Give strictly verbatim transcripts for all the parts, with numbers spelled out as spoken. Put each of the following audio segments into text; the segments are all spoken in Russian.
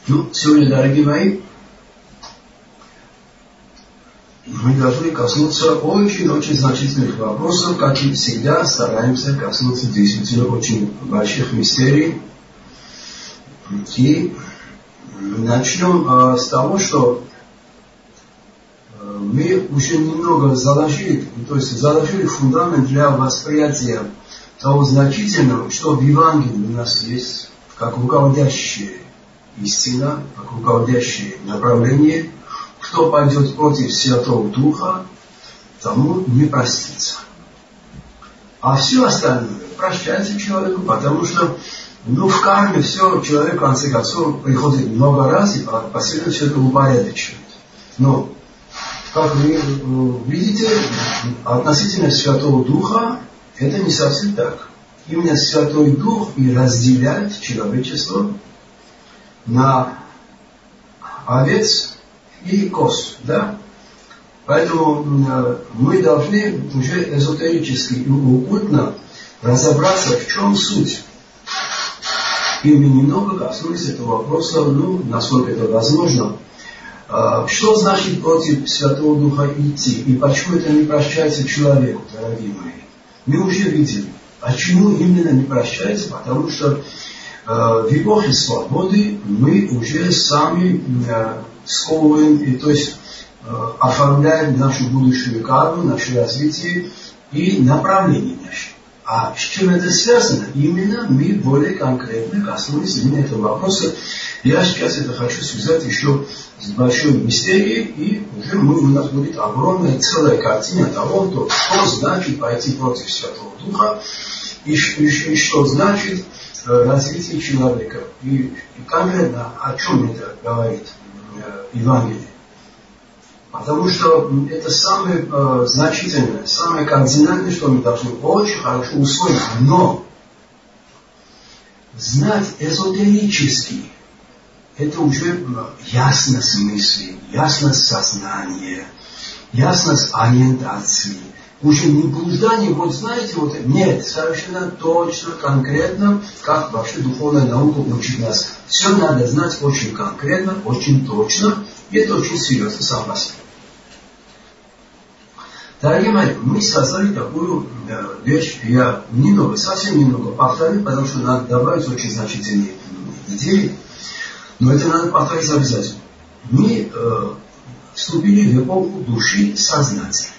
Ну, сегодня, дорогие мои, мы должны коснуться очень-очень значительных вопросов, как и всегда стараемся коснуться действительно очень больших мистерий. И начнем э, с того, что э, мы уже немного заложили, то есть заложили фундамент для восприятия того значительного, что в Евангелии у нас есть, как руководящая истина, как руководящее направление. Кто пойдет против Святого Духа, тому не простится. А все остальное прощается человеку, потому что ну, в карме все человек в конце концов приходит много раз и постепенно все это упорядочивает. Но, как вы видите, относительно Святого Духа это не совсем так. Именно Святой Дух и разделяет человечество на овец и коз, да? Поэтому э, мы должны уже эзотерически и оккультно разобраться, в чем суть. И мы немного коснулись этого вопроса, ну, насколько это возможно. Э, что значит против Святого Духа идти? И почему это не прощается человеку, дорогие мои? Мы уже видели. Почему именно не прощается? Потому что э, в эпохе свободы мы уже сами э, сковываем, и, то есть э, оформляем нашу будущую карму, наше развитие и направление наше. А с чем это связано? Именно мы более конкретно коснулись именно этого вопроса. Я сейчас это хочу связать еще с большой мистерией, и уже мы, у нас будет огромная целая картина того, то, что значит пойти против Святого Духа, и, и, и что значит э, развитие человека. И, и конкретно о чем это говорит Евангелие. Потому что это самое э, значительное, самое кардинальное, что мы должны очень хорошо усвоить. Но знать эзотерически это уже ясность мысли, ясность сознания, ясность ориентации. Уже не блуждание, вот знаете, вот нет, совершенно точно, конкретно, как вообще духовная наука учит нас. Все надо знать очень конкретно, очень точно, и это очень серьезно сам по себе. Дорогие мои, мы создали такую э, вещь, я немного, совсем немного повторю, потому что надо добавить очень значительные идеи, но это надо повторить обязательно. Мы э, вступили в эпоху души сознательной.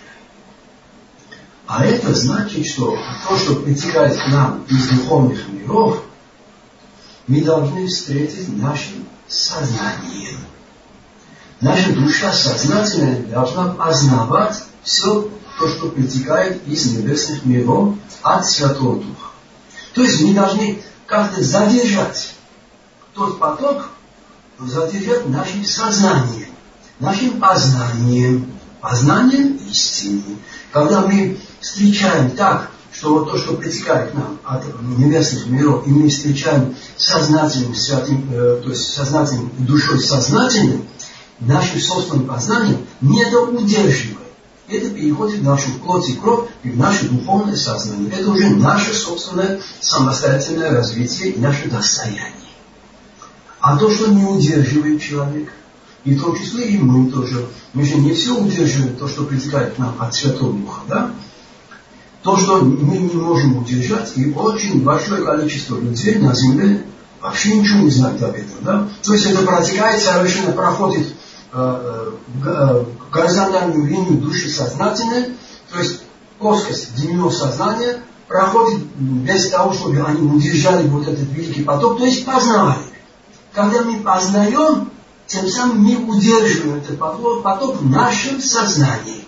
А это значит, что то, что притекает к нам из духовных миров, мы должны встретить нашим сознанием. Наша душа сознательная должна познавать все то, что притекает из небесных миров от Святого Духа. То есть мы должны как-то задержать тот поток, задержать нашим сознанием, нашим познанием, познанием истины. Когда мы встречаем так, что вот то, что притекает к нам от небесных миров, и мы встречаем сознательным, святым, э, то есть сознательным душой сознательным, нашим собственным познанием, не это удерживает. Это переходит в нашу плоть и кровь и в наше духовное сознание. Это уже наше собственное самостоятельное развитие и наше достояние. А то, что не удерживает человека, и в том числе и мы тоже, мы же не все удерживаем, то, что притекает к нам от Святого Духа, да? То, что мы не можем удержать, и очень большое количество людей на земле вообще ничего не знают об этом, да? То есть это протекает, совершенно проходит э, э, горизонтальную линию души сознательной, то есть плоскость дневного сознания проходит без того, чтобы они удержали вот этот великий поток, то есть познавали. Когда мы познаем, тем самым мы удерживаем этот поток, поток в нашем сознании.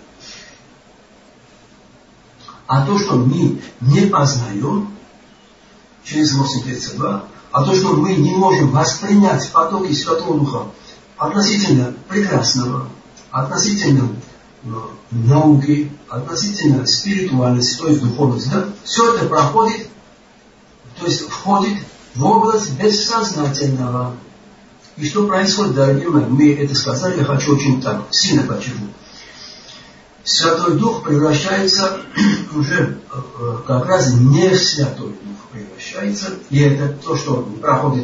А то, что мы не познаем через восемь тридцать два, а то, что мы не можем воспринять потоки Святого Духа относительно прекрасного, относительно ну, науки, относительно спиритуальности, то есть духовности, да, все это проходит, то есть входит в область бессознательного. И что происходит, дорогие мои, мы это сказали, я хочу очень так сильно подчеркнуть. Святой Дух превращается уже как раз не в Святой Дух превращается, и это то, что проходит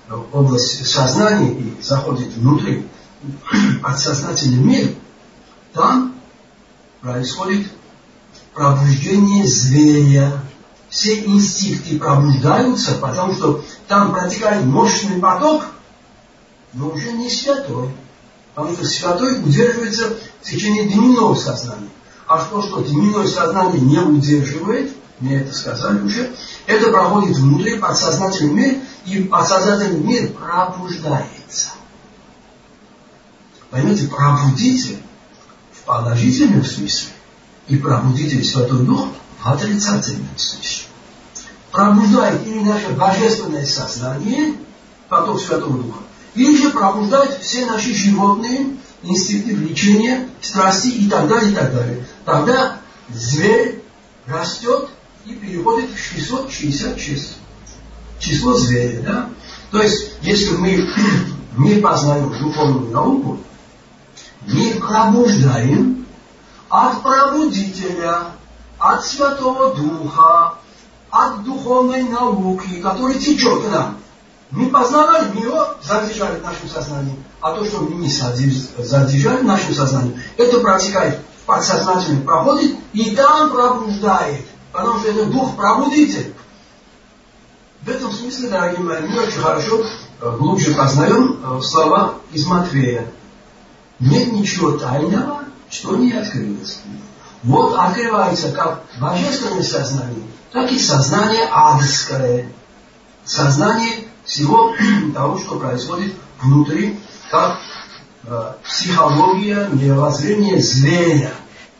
область сознания и заходит внутрь подсознательный мир, там происходит пробуждение зверя. Все инстинкты пробуждаются, потому что там протекает мощный поток, но уже не святой. Потому что святой удерживается в течение дневного сознания. А то, что дневное сознание не удерживает, мне это сказали уже, это проходит внутрь подсознательный мир, и подсознательный мир пробуждается. Поймите, пробудитель в положительном смысле и пробудитель Святой Дух в отрицательном смысле. Пробуждает или наше божественное сознание, поток Святого Духа, или же пробуждает все наши животные инстинкты влечения, страсти и так далее, и так далее. Тогда зверь растет и переходит в шестьсот шестьдесят шесть. Число зверя, да? То есть, если мы не познаем духовную науку, мы пробуждаем от пробудителя, от Святого Духа, от духовной науки, который течет к нам. Мы познавали, мы его задержали в нашем сознании. А то, что мы не задержали в нашем сознании, это протекает в подсознательном, проходит и там пробуждает. Потому что это дух-пробудитель. В этом смысле, дорогие мои, мы очень хорошо, глубже познаем слова из Матфея. Нет ничего тайного, что не открылось. Вот открывается как божественное сознание, так и сознание адское. Сознание всего того, что происходит внутри, как э, психология, мировоззрение зверя.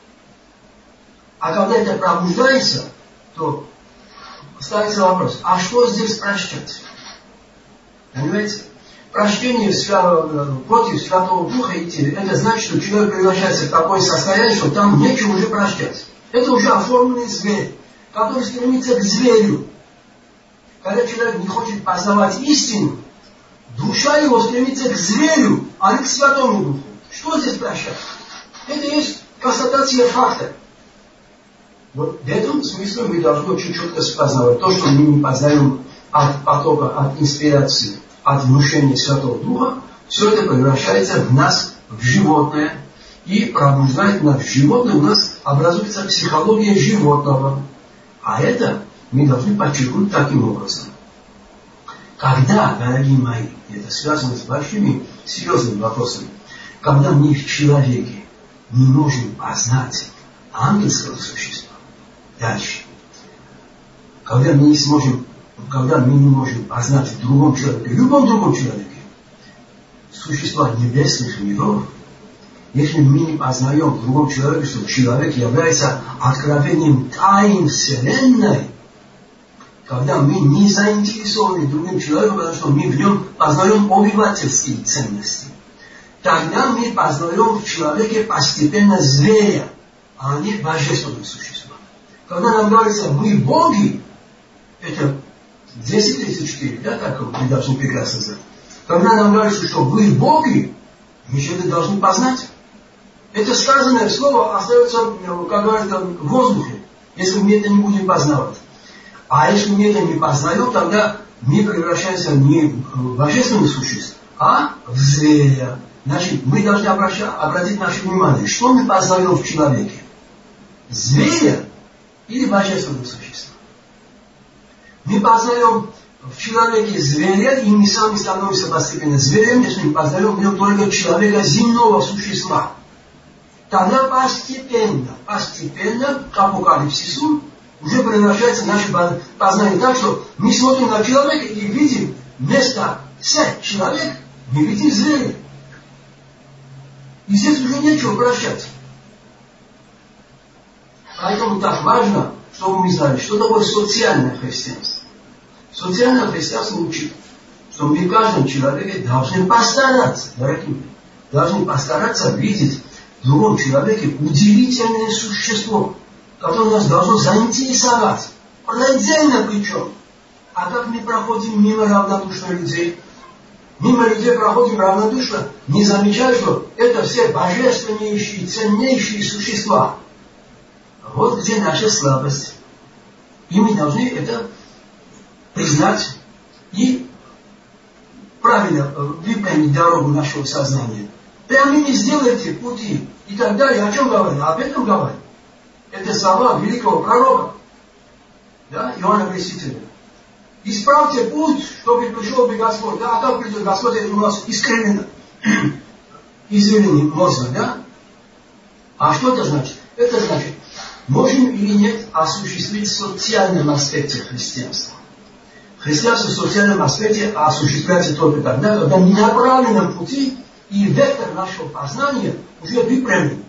А когда это пробуждается, то ставится вопрос, а что здесь прощать? Понимаете? Прощение против Святого Духа идти, это значит, что человек превращается в такое состояние, что там нечего уже прощать. Это уже оформленный зверь, который стремится к зверю. Когда человек не хочет познавать истину, душа его стремится к зверю, а не к Святому Духу. Что здесь прощать? Это есть констатация факта. Вот в этом смысле мы должны очень четко познавать. То, что мы не познаем от потока, от инспирации, от внушения Святого Духа, все это превращается в нас, в животное, и пробуждает нас в животное, у нас образуется психология животного. А это мы должны подчеркнуть таким образом. Когда, дорогие мои, это связано с большими серьезными вопросами, когда мы в человеке не можем познать ангельского существа, дальше, когда мы не сможем, когда мы не можем познать в другом человеке, в любом другом человеке, существа небесных миров, если мы не познаем в другом человеке, что человек является откровением тайн Вселенной, когда мы не заинтересованы другим человеком, потому что мы в нем познаем обывательские ценности, тогда мы познаем в человеке постепенно зверя, а не божественное существо. Когда нам говорится, мы боги, это десять тридцать четыре, да, так вы должны прекрасно знать. Когда нам говорится, что вы боги, мы же это должны познать. Это сказанное слово остается, как говорится, в воздухе, если мы это не будем познавать. А если мы это не познаем, тогда мы превращаемся не в божественное существо, а в зверя. Значит, мы должны обращать, обратить наше внимание, что мы познаем в человеке. Зверя или божественное существо. Мы познаем в человеке зверя, и мы сами становимся постепенно зверем, если мы познаем в нем только человека земного существа. Тогда постепенно, постепенно, к апокалипсису, уже превращается наше познание так, что мы смотрим на человека и видим вместо «се» человек, мы видим зверя. И здесь уже нечего прощать. Поэтому так важно, чтобы мы знали, что такое социальное христианство. Социальное христианство учит, что мы в каждом человеке должны постараться, дорогие мои, должны постараться видеть в другом человеке удивительное существо, которое нас должно заинтересовать. Отдельно причем. А как мы проходим мимо равнодушных людей? Мимо людей проходим равнодушно, не замечая, что это все божественнейшие, ценнейшие существа. Вот где наша слабость. И мы должны это признать и правильно выполнить дорогу нашего сознания. Прямыми сделайте пути и так далее. О чем говорит? Об этом говорит. Это слова великого пророка, да, Иоанна Крестителя. Исправьте путь, чтобы пришел бы Господь. Да, а как придет Господь, это у нас искривлено. Извилины мозга, да? А что это значит? Это значит, можем или нет осуществить в социальном аспекте христианства. Христианство в социальном аспекте осуществляется только тогда, когда в направленном пути и вектор нашего познания уже выпрямлен.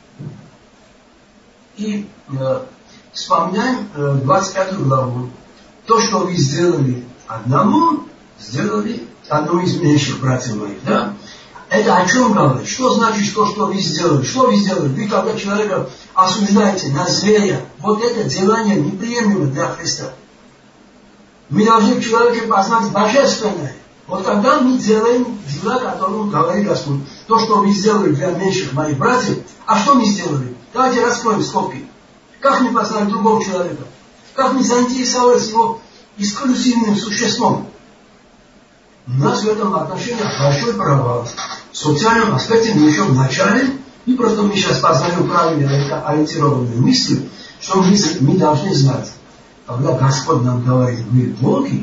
И э, вспоминаем э, двадцать пятую главу. То, что вы сделали одному, сделали одному из меньших братьев моих. Да? Это о чем говорит? Что значит то, что вы сделали? Что вы сделали? Вы, когда человека осуждаете на зверя, вот это делание неприемлемо для Христа. Мы должны в человеке познать божественное. Вот тогда мы делаем дела, о которых говорит Господь. То, что вы сделали для меньших моих братьев, а что мы сделали? Давайте раскроем скобки. Как мы познали другого человека? Как мы заинтересовались его эксклюзивным существом? У нас в этом отношении большой провал. В социальном аспекте мы еще в начале, и просто мы сейчас познаем правильно ориентированную мысль, что мы, мы должны знать. Когда Господь нам говорит, вы боги,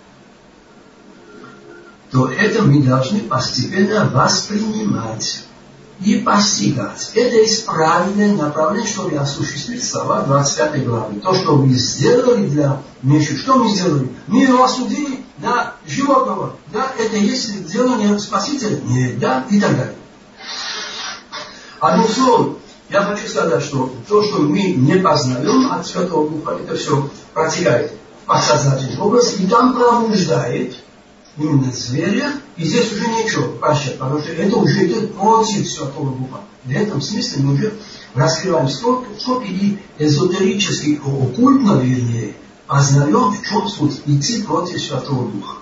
то это мы должны постепенно воспринимать и постигать. Это есть правильное направление, чтобы осуществить слова двадцать пятой главы. То, что вы сделали для меньших, что мы сделали? Мы его осудили на животного. Да, это есть делание Спасителя? Нет, да, и так далее. Одним словом, я хочу сказать, что то, что мы не познаем от Святого Духа, это все протекает в подсознательный образ и там пробуждает именно зверя, и здесь уже нечего прощать, потому что это уже идет против Святого Духа. В этом смысле мы уже раскрываем скобки и эзотерически, оккультно, вернее, познаем, в чем суть идти против Святого Духа.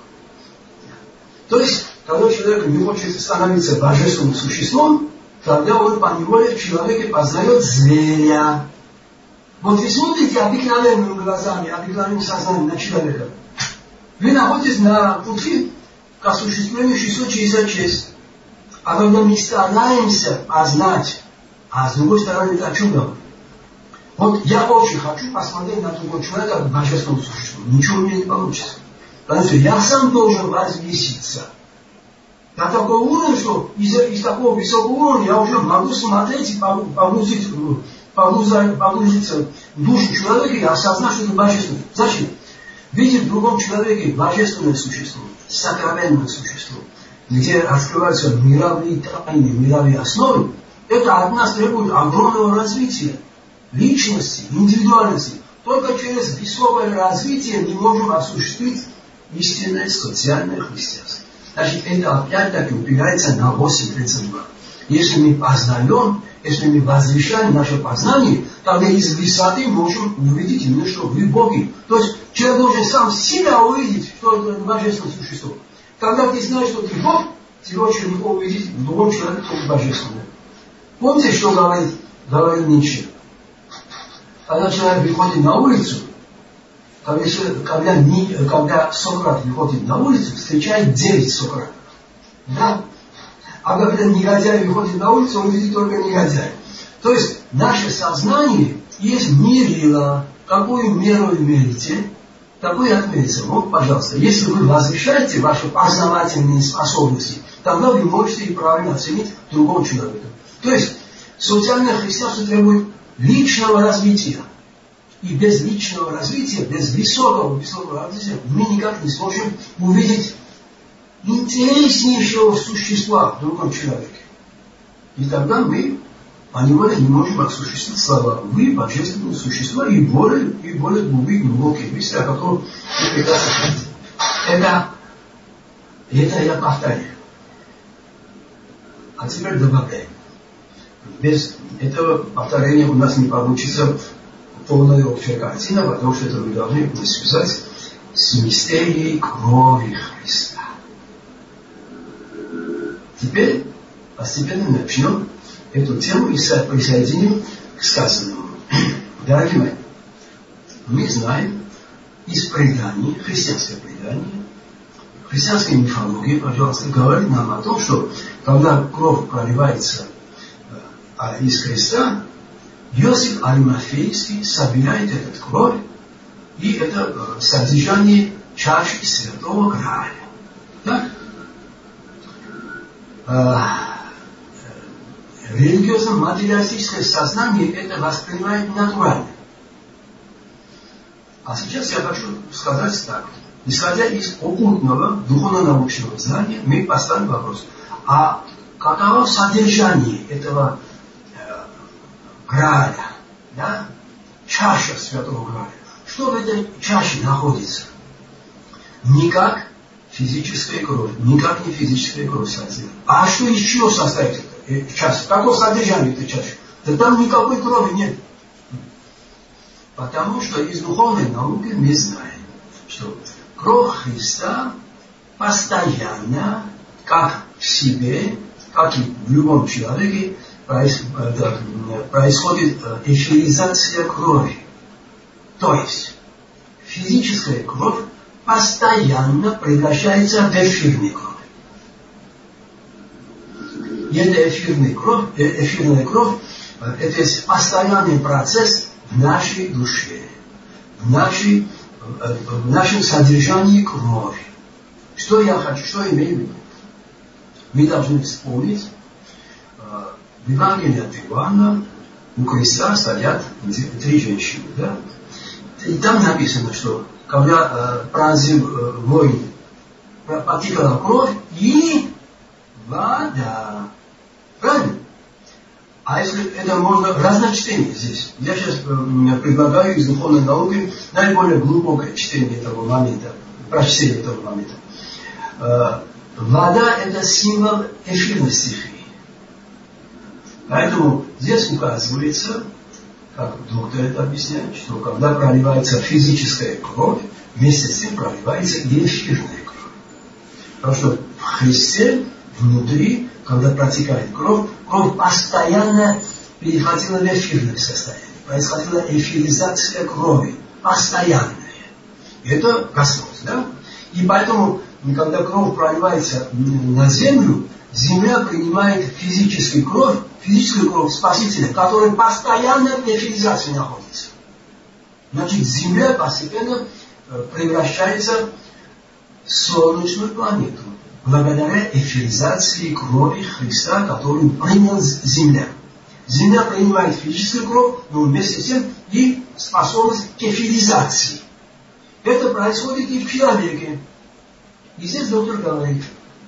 То есть, когда человек не хочет становиться божественным существом, тогда он поневоле в человеке познает зверя. Вот вы смотрите обыкновенными глазами, обыкновенным сознанием на человека. Вы находитесь на пути к осуществлению шестьсот шестьдесят шесть. А когда мы стараемся познать, а с другой стороны, это о чем говорит? Вот я очень хочу посмотреть на другого человека как божественного существа. Ничего у меня не получится. Потому что я сам должен возвыситься. На такой уровень, что из, из такого высокого уровня я уже могу смотреть и погрузить, погрузиться в душу человека и осознать, что это божественное. Зачем? Видеть в другом человеке божественное существо, сокровенное существо, где раскрываются мировые тайны, мировые основы, это от нас требует огромного развития личности, индивидуальности. Только через высокое развитие мы можем осуществить истинное социальное христианство. Значит, это опять-таки упирается на восемь тридцать два. Если мы познаем, если мы возвещаем наше познание, тогда из высоты можем увидеть именно, что вы боги. То есть человек должен сам себя увидеть, что это божественное существо. Когда ты знаешь, что ты Бог, тебе очень легко увидеть в другом человеке, что божественное. Помните, что говорит, говорит Ницше? Когда человек выходит на улицу, когда, когда, когда Сократ выходит на улицу, встречает девять Сократов. Да? А когда негодяй выходит на улицу, он видит только негодяя. То есть наше сознание есть мерило. Какую меру вы мерите, такой ответите. Вот, пожалуйста, если вы возвещаете ваши познавательные способности, тогда вы можете и правильно оценить другого человека. То есть социальное христианство требует личного развития. И без личного развития, без высокого, высокого развития мы никак не сможем увидеть интереснейшего существа в другом человеке. И тогда мы поневоле не можем осуществить слова. Вы божественное существо и более, и более глубокие, глубокие мысли, о которых вы прекрасно знаете. Это, это я повторяю. А теперь добавляем. Без этого повторения у нас не получится полная общая картина, потому что это вы должны связать с мистерией крови Христа. Теперь постепенно начнем эту тему и присоединим к сказанному. Дорогие мои, мы знаем из преданий, христианских преданий, христианская мифология, пожалуйста, говорит нам о том, что когда кровь проливается из креста, Иосиф Аримафейский собирает эту кровь, и это содержание чаши Святого Грааля. Так? Религиозно-материалистическое сознание это воспринимает натурально. А сейчас я хочу сказать так. Исходя из оккультного, духовно-научного знания, мы поставим вопрос. А каково содержание этого э, Грааля? Да? Чаша Святого Грааля. Что в этой чаше находится? Никак физическая кровь. Никак не физическая кровь содержит. А что из чего состоит эта чаша? Какое содержание этой чаши? Да там никакой крови нет. Потому что из духовной науки мы знаем, что кровь Христа постоянно, как в себе, как и в любом человеке, происходит эфиризация крови. То есть физическая кровь постоянно превращается в эфирную кровь. И эта эфирная кровь, эфирная кровь, это постоянный процесс в нашей душе, в, нашей, в нашем содержании крови. Что я хочу, что я имею в виду? Мы должны вспомнить, в Евангелии от Иоанна у креста стоят три женщины. Да? И там написано, что когда э, пронзил э, воин, потекла кровь и вода. Правильно? А если это можно разночтение здесь, я сейчас э, предлагаю из духовной науки наиболее глубокое чтение этого момента, прочтение этого момента. Э, вода это символ эфирной стихии. Поэтому здесь указывается, как доктор это объясняет, что когда проливается физическая кровь, вместе с тем проливается и эфирная кровь. Потому что в Христе внутри, когда протекает кровь, кровь постоянно переходила в эфирное состояние. Происходила эфиризация крови. Постоянная. И это Господь, да? И поэтому, когда кровь проливается на землю, земля принимает физическую кровь, физическую кровь Спасителя, которая постоянно в эфиризации находится. Значит, земля постепенно превращается в солнечную планету, благодаря эфиризации крови Христа, которую приняла земля. Земля принимает физическую кровь, но вместе с тем и способность к эфиризации. Это происходит и в человеке. И здесь доктор говорит,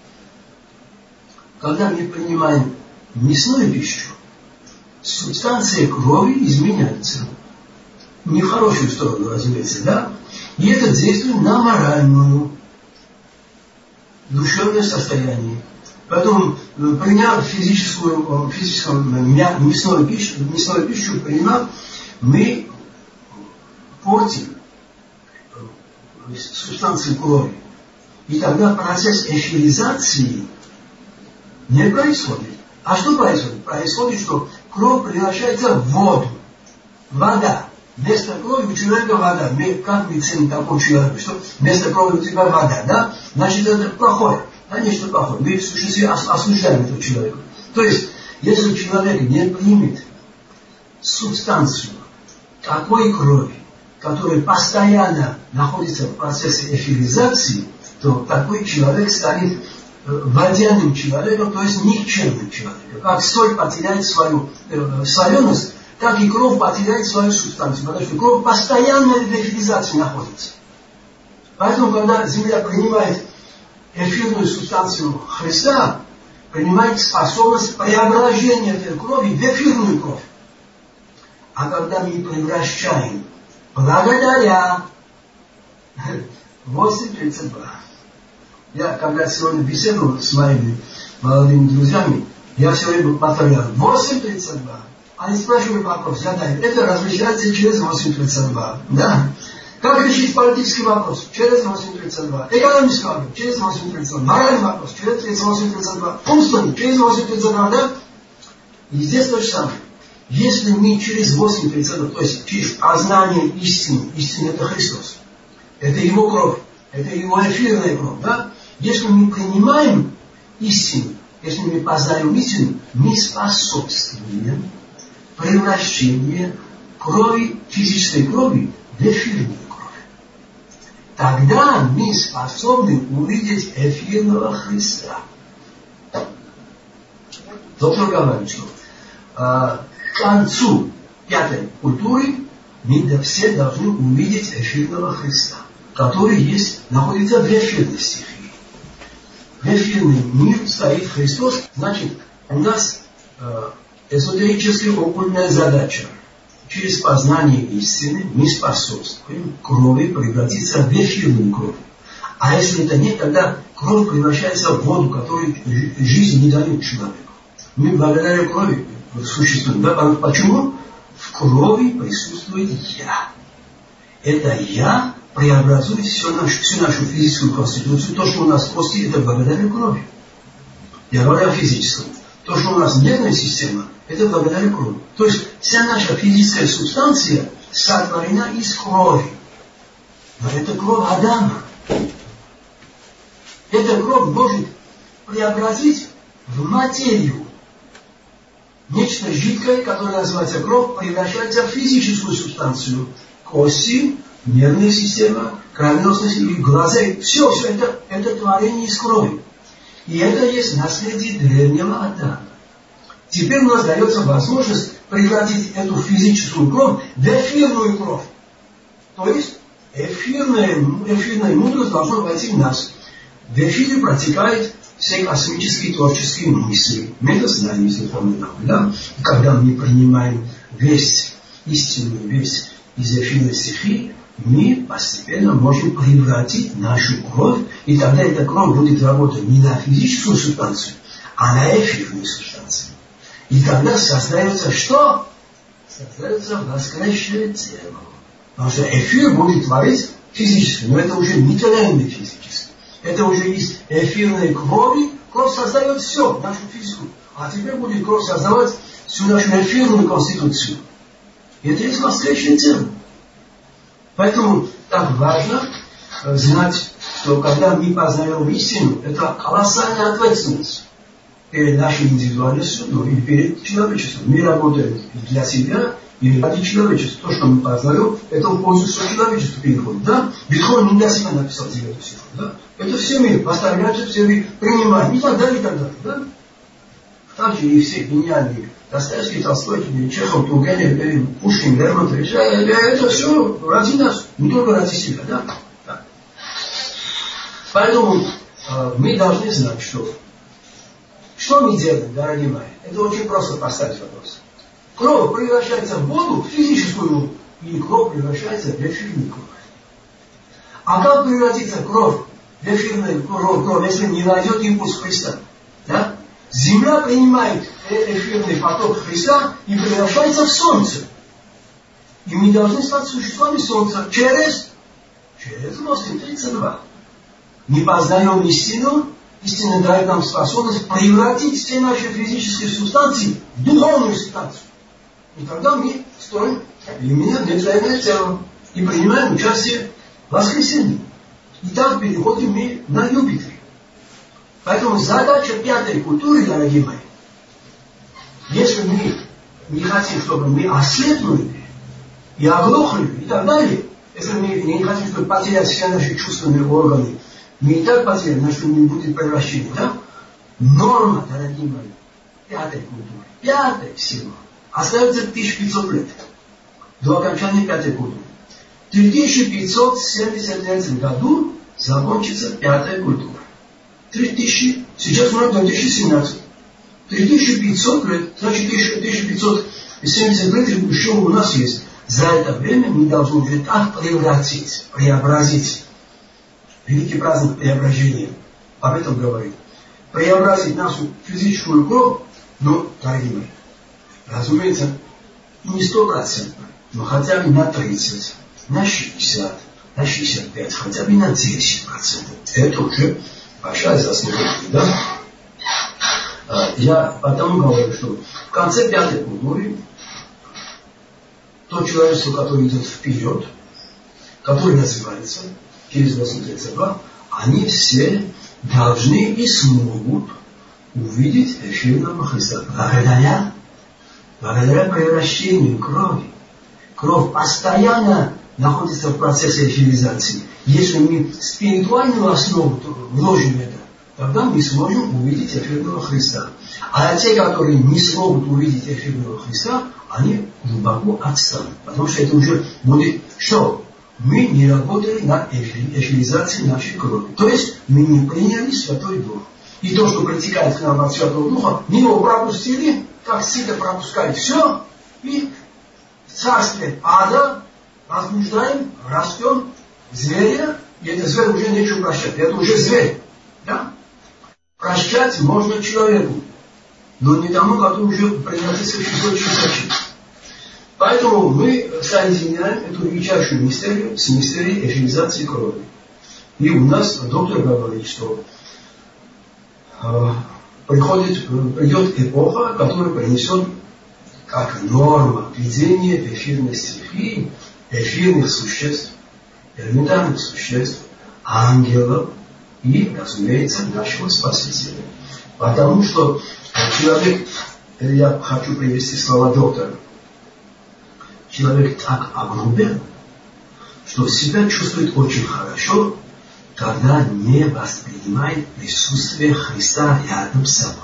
когда мы принимаем мясную пищу, субстанция крови изменяется. Не в хорошую сторону, разумеется, да? И это действует на моральную, душевное состояние. Поэтому, приняв физическую, физическую мясную пищу, мясную пищу принимав, мы портим субстанцию крови. И тогда процесс эфиризации не происходит. А что происходит? Происходит, что кровь превращается в воду. Вода. Вместо крови у человека вода. Мы, как мы ценим такого человека? Что вместо крови у тебя вода, да? Значит, это плохое. Да, нечто плохое. Мы в сущности осуждаем этого человека. То есть, если человек не примет субстанцию такой крови, которая постоянно находится в процессе эфиризации, то такой человек станет водяным человеком, то есть никчемным человеком. Как соль потеряет свою э, соленость, так и кровь потеряет свою субстанцию, потому что кровь постоянно в эфиризации находится. Поэтому, когда земля принимает эфирную субстанцию Христа, принимает способность преображения этой крови в эфирную кровь. А когда мы превращаем благодаря восемь тридцать два. Я, когда сегодня беседовал с моими молодыми друзьями, я все время повторял восемь тридцать два. Они спрашивают вопрос, задают. Это разрешается через восемь тридцать два. Да? Как решить политический вопрос? Через восемь тридцать два. Экономический вопрос? Через восемь тридцать два. Моральный вопрос? Через восемь тридцать два. Умственный? Через восемь тридцать два. Да? И здесь то же самое. Если мы через восемь тридцать два, то есть через познание истины, истина это Христос, это Его кровь, это Его эфирная кровь, да? Если мы принимаем истину, если мы познаем истину, мы способствуем превращению крови, физической крови в эфирную кровь. Тогда мы способны увидеть эфирного Христа. Доктор говорит, что э, к концу пятой культуры мы все должны увидеть эфирного Христа, который есть, находится в эфирной стихии. В эфирный мир стоит Христос, значит, у нас э, эзотерическая оккультная задача. Через познание истины мы способствуем крови превратиться в эфирную кровь. А если это нет, тогда кровь превращается в воду, которую жизнь не дает человеку. Мы благодаря крови существуем. Да? Почему? В крови присутствует я. Это я преобразует всю нашу, всю нашу физическую конституцию. То, что у нас кости, это благодаря крови. Я говорю о физическом. То, что у нас нервная система, это благодаря крови. То есть вся наша физическая субстанция сотворена из крови. Но это кровь Адама. Эта кровь может преобразить в материю. Нечто жидкое, которое называется кровь, превращается в физическую субстанцию. Кости, нервная система, кровеносная система, глаза. Все, все это, это творение из крови. И это есть наследие древнего Адама. Теперь у нас дается возможность превратить эту физическую кровь в эфирную кровь. То есть эфирная, эфирная мудрость должна войти в нас. В эфире протекают все космические творческие мысли. Мы это знаем, если помним, да? И когда мы принимаем весь истинную весть из эфирной стихии, мы постепенно можем превратить нашу кровь, и тогда эта кровь будет работать не на физическую субстанцию, а на эфирную субстанцию. И тогда создается что? Создается воскресшее тело. Потому что эфир будет творить физически, но это уже не телесный физически. Это уже из эфирной крови. Кровь создает все, нашу физику. А теперь будет кровь создавать всю нашу эфирную конституцию. И это есть воскресшее тело. Поэтому так важно знать, что когда мы познаем истину, это колоссальная ответственность перед нашей индивидуальностью, ну, и перед человечеством. Мы работаем для себя или ради человечества. То, что мы познаем, это в пользу всего человечества переходит. Да? Бетховен не для себя написал девятую цифру. Да? Это все мы поставляем, все мы принимаем. И так далее, и так далее. Да? Также и все гениальные Достоевский, Толстой, Чехов, Тургенев, Пушкин, Лермонтов, это все ради нас, не только ради себя. Да? Да. Поэтому э, мы должны знать, что что мы делаем, дорогие мои. Это очень просто поставить вопрос. Кровь превращается в воду, в физическую воду, и кровь превращается в эфирную кровь. А как превратится кровь в эфирную кровь, кровь, если не найдет импульс Христа? Да? Земля принимает эфирный поток Христа и превращается в солнце. И мы должны стать существами солнца через, через восемь тридцать два. Мы познаем истину, истина дает нам способность превратить все наши физические субстанции в духовную субстанцию. И тогда мы строим именно нетленное тело и принимаем участие в воскресении. И так переходим мы на Юпитер. Поэтому задача пятой культуры, дорогие мои, если мы не хотим, чтобы мы ослепнули и оглохли и так далее, если мы не хотим, чтобы потерять все наши чувственные органы, мы и так потеряем, значит, не будет превращения, да? Норма, дорогие мои, пятой культуры, пятой всего, остается тысяча пятьсот лет до окончания пятой культуры. В тысяча пятьсот семьдесят третьем году закончится пятая культура. три тысячи, сейчас мы две тысячи семнадцать. три тысячи пятьсот лет, значит тысяча пятьсот семьдесят лет еще у нас есть. За это время мы должны уже так превратить, преобразить. Великий праздник преображения об этом говорит. Преобразить нашу физическую кровь, ну, дорогие мои, разумеется, не стопроцентно, но хотя бы на тридцать, на шестьдесят, на шестьдесят пять, хотя бы на десять процентов. Это уже большая заслуга, да? Я потому говорю, что в конце пятой культуры то человечество, которое идет вперед, которое развивается через восемь тридцать два, они все должны и смогут увидеть эфирного Христа. Благодаря, благодаря превращению крови. Кровь постоянно находится в процессе эфиризации. Если мы спиритуальную основу вложим это, тогда мы сможем увидеть эфирного Христа. А те, которые не смогут увидеть эфирного Христа, они глубоко отстанут. Потому что это уже будет что? Мы не работали над эфиризацией нашей крови. То есть мы не приняли Святой Дух. И то, что притекает к нам от Святого Духа, мы его пропустили, как сито пропускает все, и в царстве ада возбуждаем, растем зверя, и этот зверь уже нечего прощать. Это уже зверь. Да? Прощать можно человеку, но не тому, который уже приносится чужой чисточи. Поэтому мы соединяем эту величайшую мистерию с мистерией эфиризации крови. И у нас доктор говорит, что э, приходит, придет эпоха, которая принесет как норма введение эфирной стихии, эфирных существ, элементарных существ, ангелов и, разумеется, нашего Спасителя. Потому что человек, я хочу привести слова доктора, человек так огрубел, что себя чувствует очень хорошо, когда не воспринимает присутствие Христа рядом с собой.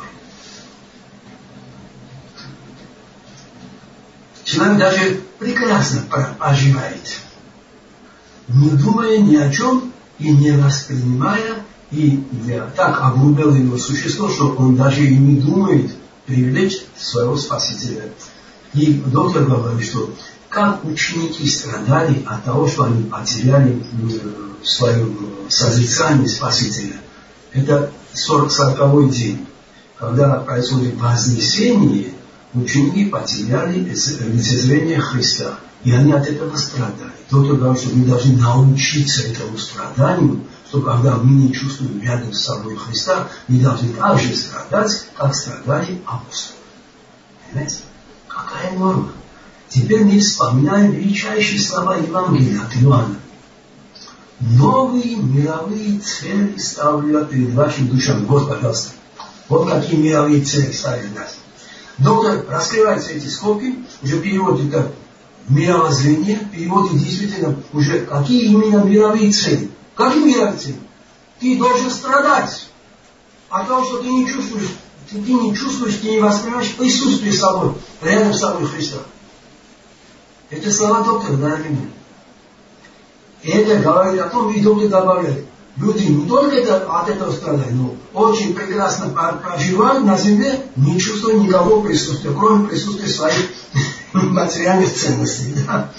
Человек даже прекрасно проживает, не думая ни о чем и не воспринимая, и так огрубело его существо, что он даже и не думает привлечь своего Спасителя. И доктор говорит, что как ученики страдали от того, что они потеряли свое созерцание Спасителя. Это сороковой день, когда происходит вознесение, ученики потеряли лицезрение Христа. И они от этого страдали. Доктор говорит, что мы должны научиться этому страданию, что когда мы не чувствуем рядом с собой Христа, мы должны так же страдать, как страдали апостолы. Понимаете? Какая норма? Теперь мы вспоминаем величайшие слова Евангелия от Иоанна. Новые мировые цели ставлю перед вашим душам. Вот, пожалуйста. Вот какие мировые цели ставят нас. Доктор раскрывает все эти скобки, уже переводит как мировоззрение, переводит действительно уже какие именно мировые цели. Какие мировые цели? Ты должен страдать от того, что ты не чувствуешь, ты, ты не чувствуешь, ты не воспринимаешь присутствие с собой, рядом с собой Христа. Это слова доктора, дорогие мои. И это говорит о том, и доктор добавляет, люди не только это, от этого страдают, но очень прекрасно проживают на земле, не чувствуя никакого присутствия, кроме присутствия своих материальных ценностей. Да?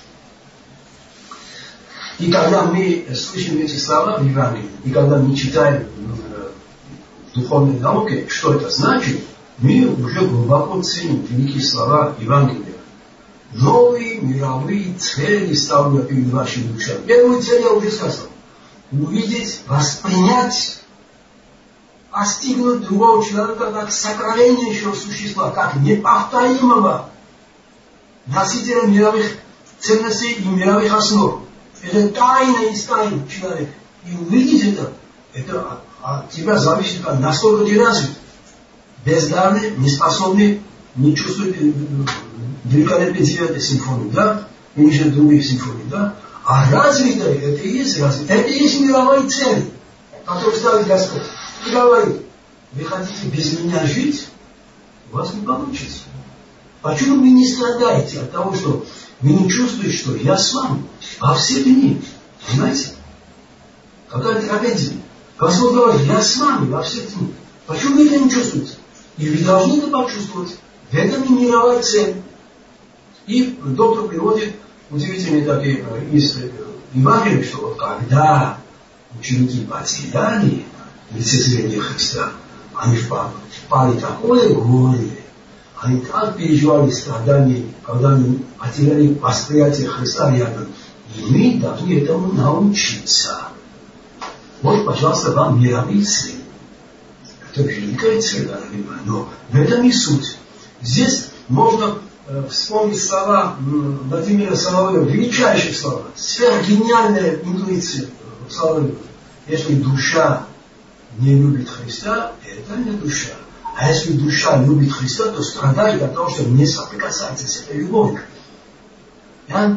И когда мы слышим эти слова в Евангелии, и когда мы читаем в духовной науке, что это значит, мы уже глубоко ценим великие слова Евангелия. Новые мировые цели ставлю перед вашими душами. Первую цель я уже сказал. Увидеть, воспринять, постигнуть другого человека как сокровеннейшего существа, как неповторимого носителя мировых ценностей и мировых основ. Это тайна из тайн человека. И увидеть это, это от тебя зависит, насколько ты развит. Бездарный, неспособный, не чувствует великолепие девятой симфонии, да? И ниже других симфоний, да? А развитое, это и есть развитое. Это и есть мировая цель, которую ставит Господь. И говорит, вы хотите без меня жить? У вас не получится. Почему вы не страдаете от того, что вы не чувствуете, что я с вами во все дни? Понимаете? Какая трагедия. Господь говорит, я с вами во все дни. Почему вы это не чувствуете? И вы должны это почувствовать. В этом и мировая цель. И доктор приводит удивительные такие из Евангелия, что вот когда ученики потеряли лицезрение Христа, они впали в такое горе, они так переживали страдания, когда они потеряли восприятие Христа рядом. И мы должны этому научиться. Вот, пожалуйста, вам мировые цели. Это великая цель, дорогие мои, но в этом и суть. Здесь можно э, вспомнить слова э, Владимира Соловьева, величайшие слова, сверхгениальная интуиция Соловьева. Если душа не любит Христа, это не душа. А если душа любит Христа, то страдает от того, что не соприкасается с этой любовью. Да?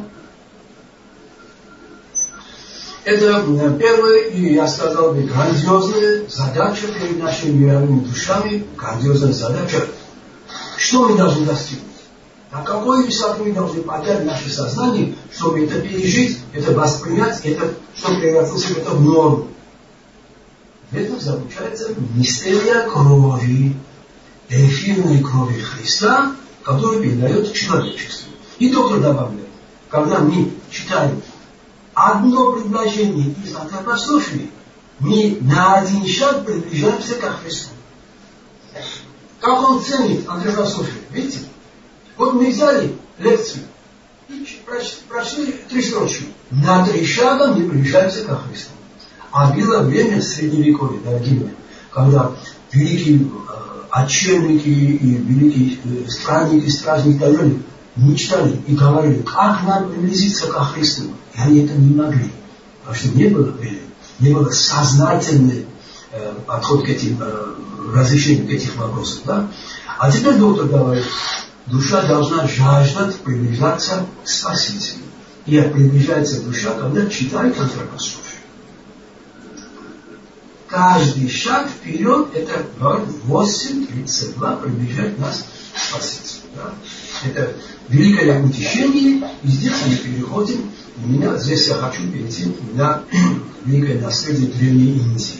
Это первая, и я сказал бы, грандиозная задача перед нашими мировыми душами, грандиозная задача. Что мы должны достигнуть? На какой высоту мы должны поднять наше сознание, чтобы это пережить, это воспринять, это, чтобы превратиться в это в норму. В этом заключается мистерия крови, эфирной крови Христа, которую передает человечеству. И доктор добавляет, когда мы читаем одно предложение из антропософии, мы на один шаг приближаемся к Христу. Как он ценит антропософию? Видите? Вот мы взяли лекцию и прошли три строчки. На три шага мы приближаемся к Христу. А было время средневековья, дорогие мои, когда великие э, отчельники и великие э, странники, стражники Тайони мечтали и говорили, как нам приблизиться к Христу. И они это не могли. Потому что не было времени, не было сознательный э, подход к этим э, разрешению этих вопросов. Да? А теперь доктор говорит, душа должна жаждать приближаться к Спасителю. И приближается душа, когда читает антропософию. Каждый шаг вперед, это восемь тридцать два, приближает нас к Спасителю. Да? Это великое утешение, и здесь мы переходим, у меня, здесь я хочу перейти на великое наследие Древней Индии.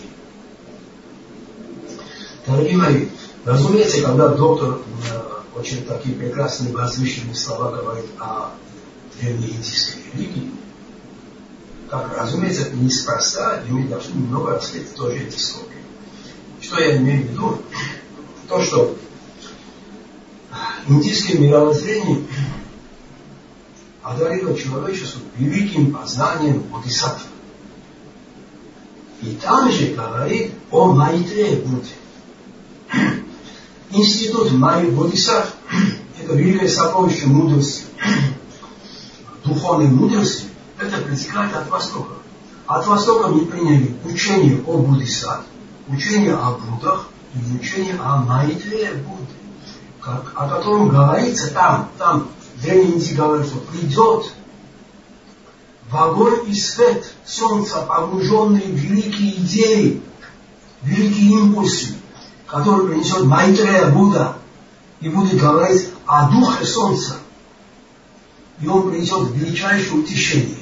Дорогие мои, разумеется, когда доктор э, очень такие прекрасные возвышенные слова говорит о древнеиндийской религии, как, разумеется, это неспроста, и мы должны немного раскрыть тоже эти слова. Что я имею в виду? То, что индийское мировоззрение одарило человечеству великим познанием бодхисаттвы. И там же говорит о Майтрея Будде. Институт Майи Бодхисаттв – это великое сокровище мудрости, духовной мудрости. Это протекает от Востока. От Востока мы приняли учение о Бодхисаттве, учение о Буддах и учение о Майтрее Будде, как, о котором говорится там, там в Древней Индии говорится, что придет в огонь и свет солнца, погруженные в великие идеи, великие импульсы, который принесет Майтрея Будда и будет говорить о духе солнца. И он принесет величайшее утешение.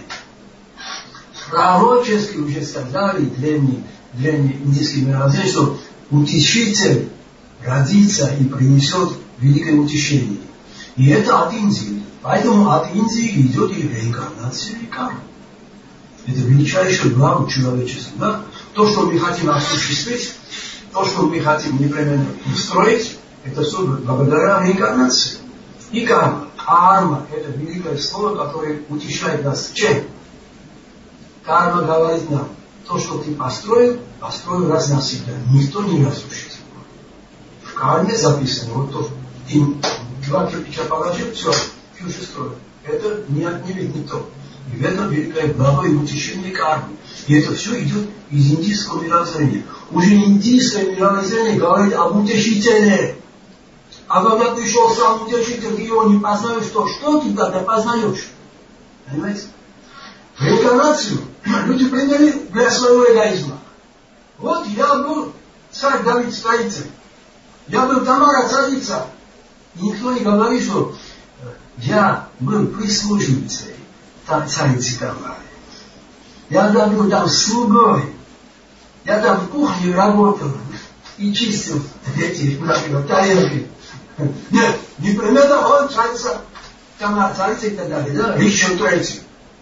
Пророчески уже сказали древние, древние индийские мировоззрения, что утешитель родится и принесет великое утешение. И это от Индии. Поэтому от Индии идет и реинкарнация и карма. Это величайшее благо человечества. Да? То, что мы хотим осуществить, то, что мы хотим непременно устроить, это все благодаря реинкарнации. И карма. Карма – это великое слово, которое утешает нас. Чем? Карма говорит нам, то, что ты построил, построил раз навсегда. Никто не разрушит. В карме записано, вот то, ты два кирпича положил, все, фьюжи строил. Это не отнимет никто. И в этом великое благо и утешение кармы. И это все идет из индийского мировоззрения. Уже индийское мировоззрение говорит об утешителе. А когда пришел сам утешитель, ты его не познаешь, то что ты тогда познаешь? Понимаете? Реинкарнацию люди приняли для своего эгоизма. Вот я был царь Давид строитель. Я был Тамара царица. И никто не говорит, что я был прислужницей царицы Тамары. Я там был там слугой. Я там в кухне работал и чистил эти тарелки. Нет, непременно он царица Тамара, царица и так далее, да? Ричард Третий.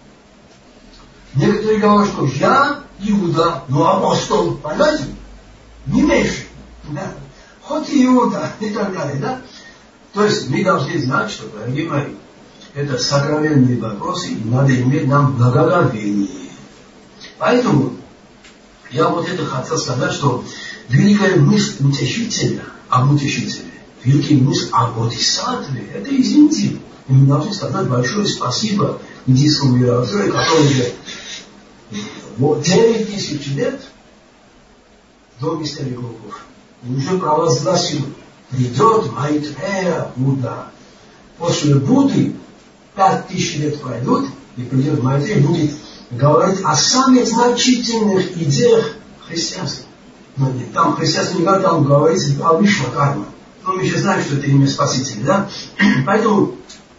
Некоторые говорят, что я Иуда, но апостол, понимаете? Не меньше. Да? Хоть и Иуда и так далее, да? То есть мы должны знать, что, дорогие мои, это сокровенные вопросы, и надо иметь нам благоговение. Поэтому я вот это хотел сказать, что великая мысль утешителя, об утешителе, великая мысль о бодхисаттве, это из Индии. И мы должны сказать большое спасибо индийскому мировоззрению, который же девять тысяч лет доме стариков. И уже провозгласил: придет Майтрея Будда. После Будды пять тысяч лет пройдут, и придет Майтрея, будет говорить о самых значительных идеях христианства. Но нет, там христианство не говорит, там говорится о Вишвакарма. Но мы же знаем, что это имя Спасителя, да? Поэтому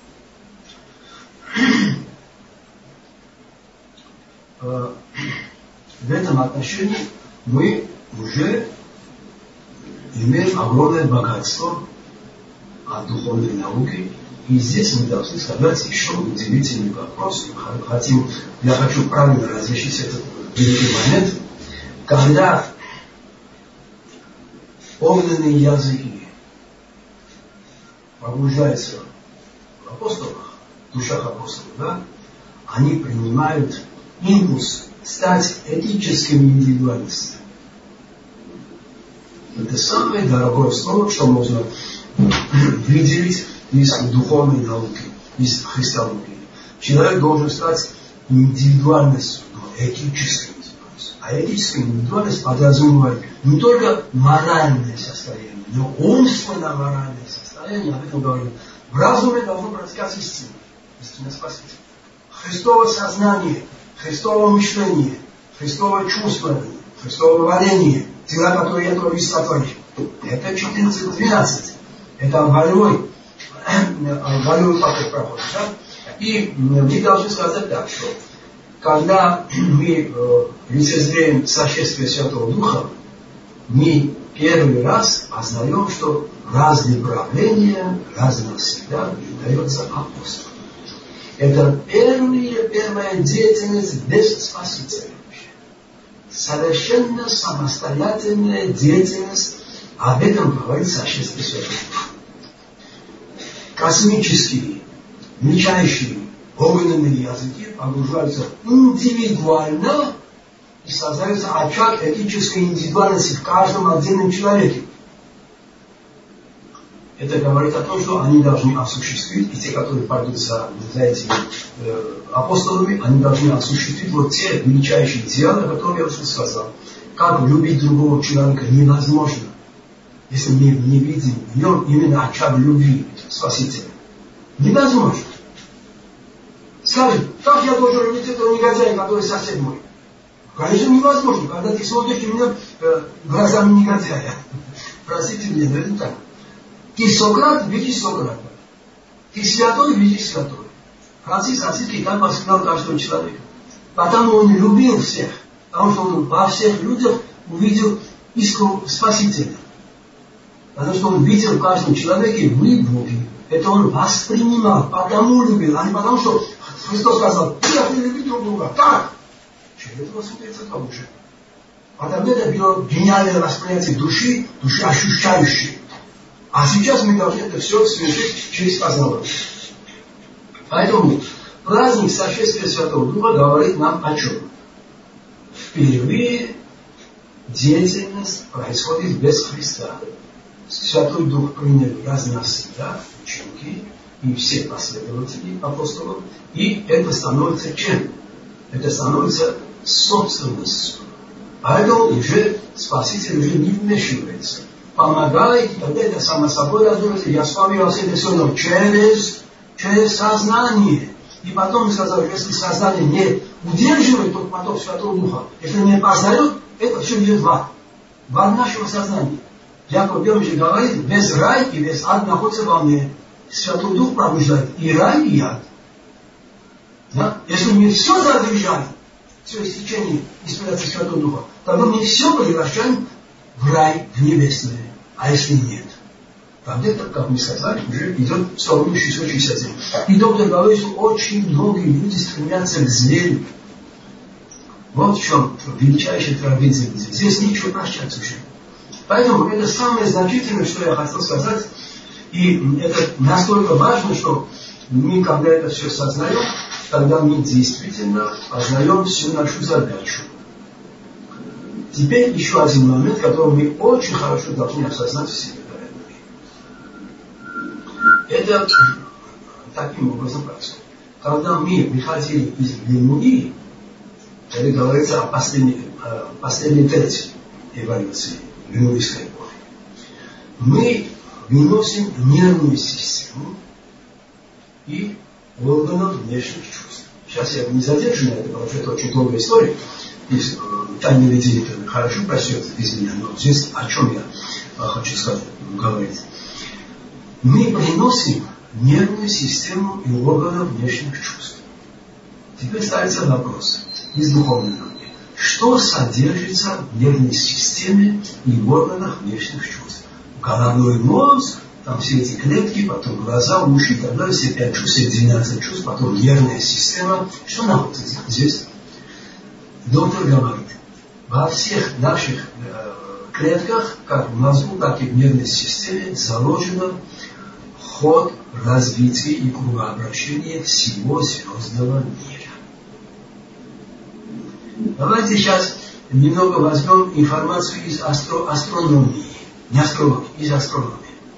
э, в этом отношении мы уже имеем огромное богатство от духовной науки. И здесь мы должны сказать еще удивительный вопрос. Хотим, я хочу правильно разрешить этот великий момент. Когда огненные языки погружаются в апостолах, в душах апостолов, да, они принимают импульс стать этическими индивидуалистами. Это самое дорогое слово, что можно выделить из духовной науки, из христологии. Человек должен стать индивидуальностью, но этической индивидуальностью. А этическая индивидуальность подразумевает не только моральное состояние, но умственно-моральное состояние. Об этом говорим. В разуме должно протекать истина. Истина Спасителя. Христово сознание, Христово мышление, Христово чувствование, Христово варение, дела, которые я тоже сотворил. Это четырнадцать двенадцать. Это волевой, волевой поток проходит. Да? И мы должны сказать так, что когда мы э, лицезреем сошествие Святого Духа, мы первый раз познаем, что разные правления, раз навсегда дается апостолу. Это первая, первая деятельность без Спасителя. Совершенно самостоятельная деятельность. Об этом говорит сошествие Святого Духа. Космические, мельчайшие огненные языки погружаются индивидуально и создается очаг этической индивидуальности в каждом отдельном человеке. Это говорит о том, что они должны осуществить, и те, которые пойдут за, за этими э, апостолами, они должны осуществить вот те величайшие дела, которые я уже сказал. Как любить другого человека невозможно, если мы не видим в нем именно очаг любви Спасителя. Невозможно. Скажем, как я должен любить этого негодяя, который сосед мой? Конечно, невозможно, когда ты смотришь на меня э, глазами негодяя. Простите меня, но это так. Ты Сократ, видишь Сократа. Ты святой, видишь святой. Франциск Ассизский так воспитал каждого человека. Потому он любил всех. Потому что он во всех людях увидел искру Спасителя. Потому что он видел в каждом человеке вы Боги. Это он воспринимал, потому любил, а не потому, что Христос сказал: ты должны любить друг друга. Как? Через этого смотрится лучше. А тогда это было гениальное восприятие души, души ощущающей. А сейчас мы должны это все совершить через познавание. Поэтому праздник сошествия Святого Духа говорит нам о чем? Впервые деятельность происходит без Христа. Святой Дух приняли раз навсегда ученики и все последователи апостолов. И это становится чем? Это становится собственностью. Поэтому уже Спаситель уже не вмешивается. Помогает, и тогда это само собой разумеется. Я с вами во все все, но через, через сознание. И потом сказал, если сознание не удерживает тот поток Святого Духа, если не познает, это все идет в ад. В ад нашего сознания. Яков Белович говорит, весь рай и весь ад находится во мне. Святой Дух пробуждает и рай, и ад. Да? Если мы все задержали, все истечение исполняется Святого Духа, тогда мы все превращаем в рай, в небесное. А если нет, тогда это, как мы сказали, уже идет в сторону шестьсот шестьдесят семь. И доктор говорит, что очень многие люди стремятся к зверю. Вот в чем величайшая трагедия. Здесь нечего прощать уже. Поэтому это самое значительное, что я хотел сказать. И это настолько важно, что мы, когда это все сознаем, тогда мы действительно познаем всю нашу задачу. Теперь еще один момент, который мы очень хорошо должны осознать в себе, дорогие. Это таким образом происходит. Когда мы выходили из Лемурии, это говорится о последней, о последней трети. эволюции, биологической эпохи, мы выносим нервную систему и органов внешних чувств. Сейчас я не задержу на это, потому что это очень долгая история. Если Таня Лидия хорошо просет без меня, но здесь о чем я хочу сказать, говорить. Мы приносим нервную систему и органы внешних чувств. Теперь ставится вопрос из духовной науки. Что содержится в нервной системе и органах внешних чувств? Головной мозг, там все эти клетки, потом глаза, уши и так далее, все пять чувств, все двенадцать чувств, потом нервная система. Что находится здесь? Доктор говорит, во всех наших э, клетках, как в мозгу, так и в нервной системе, заложено ход развития и кругообращения всего звездного мира. Давайте сейчас немного возьмем информацию из астро- астрономии. Не астрологии, из астрономии.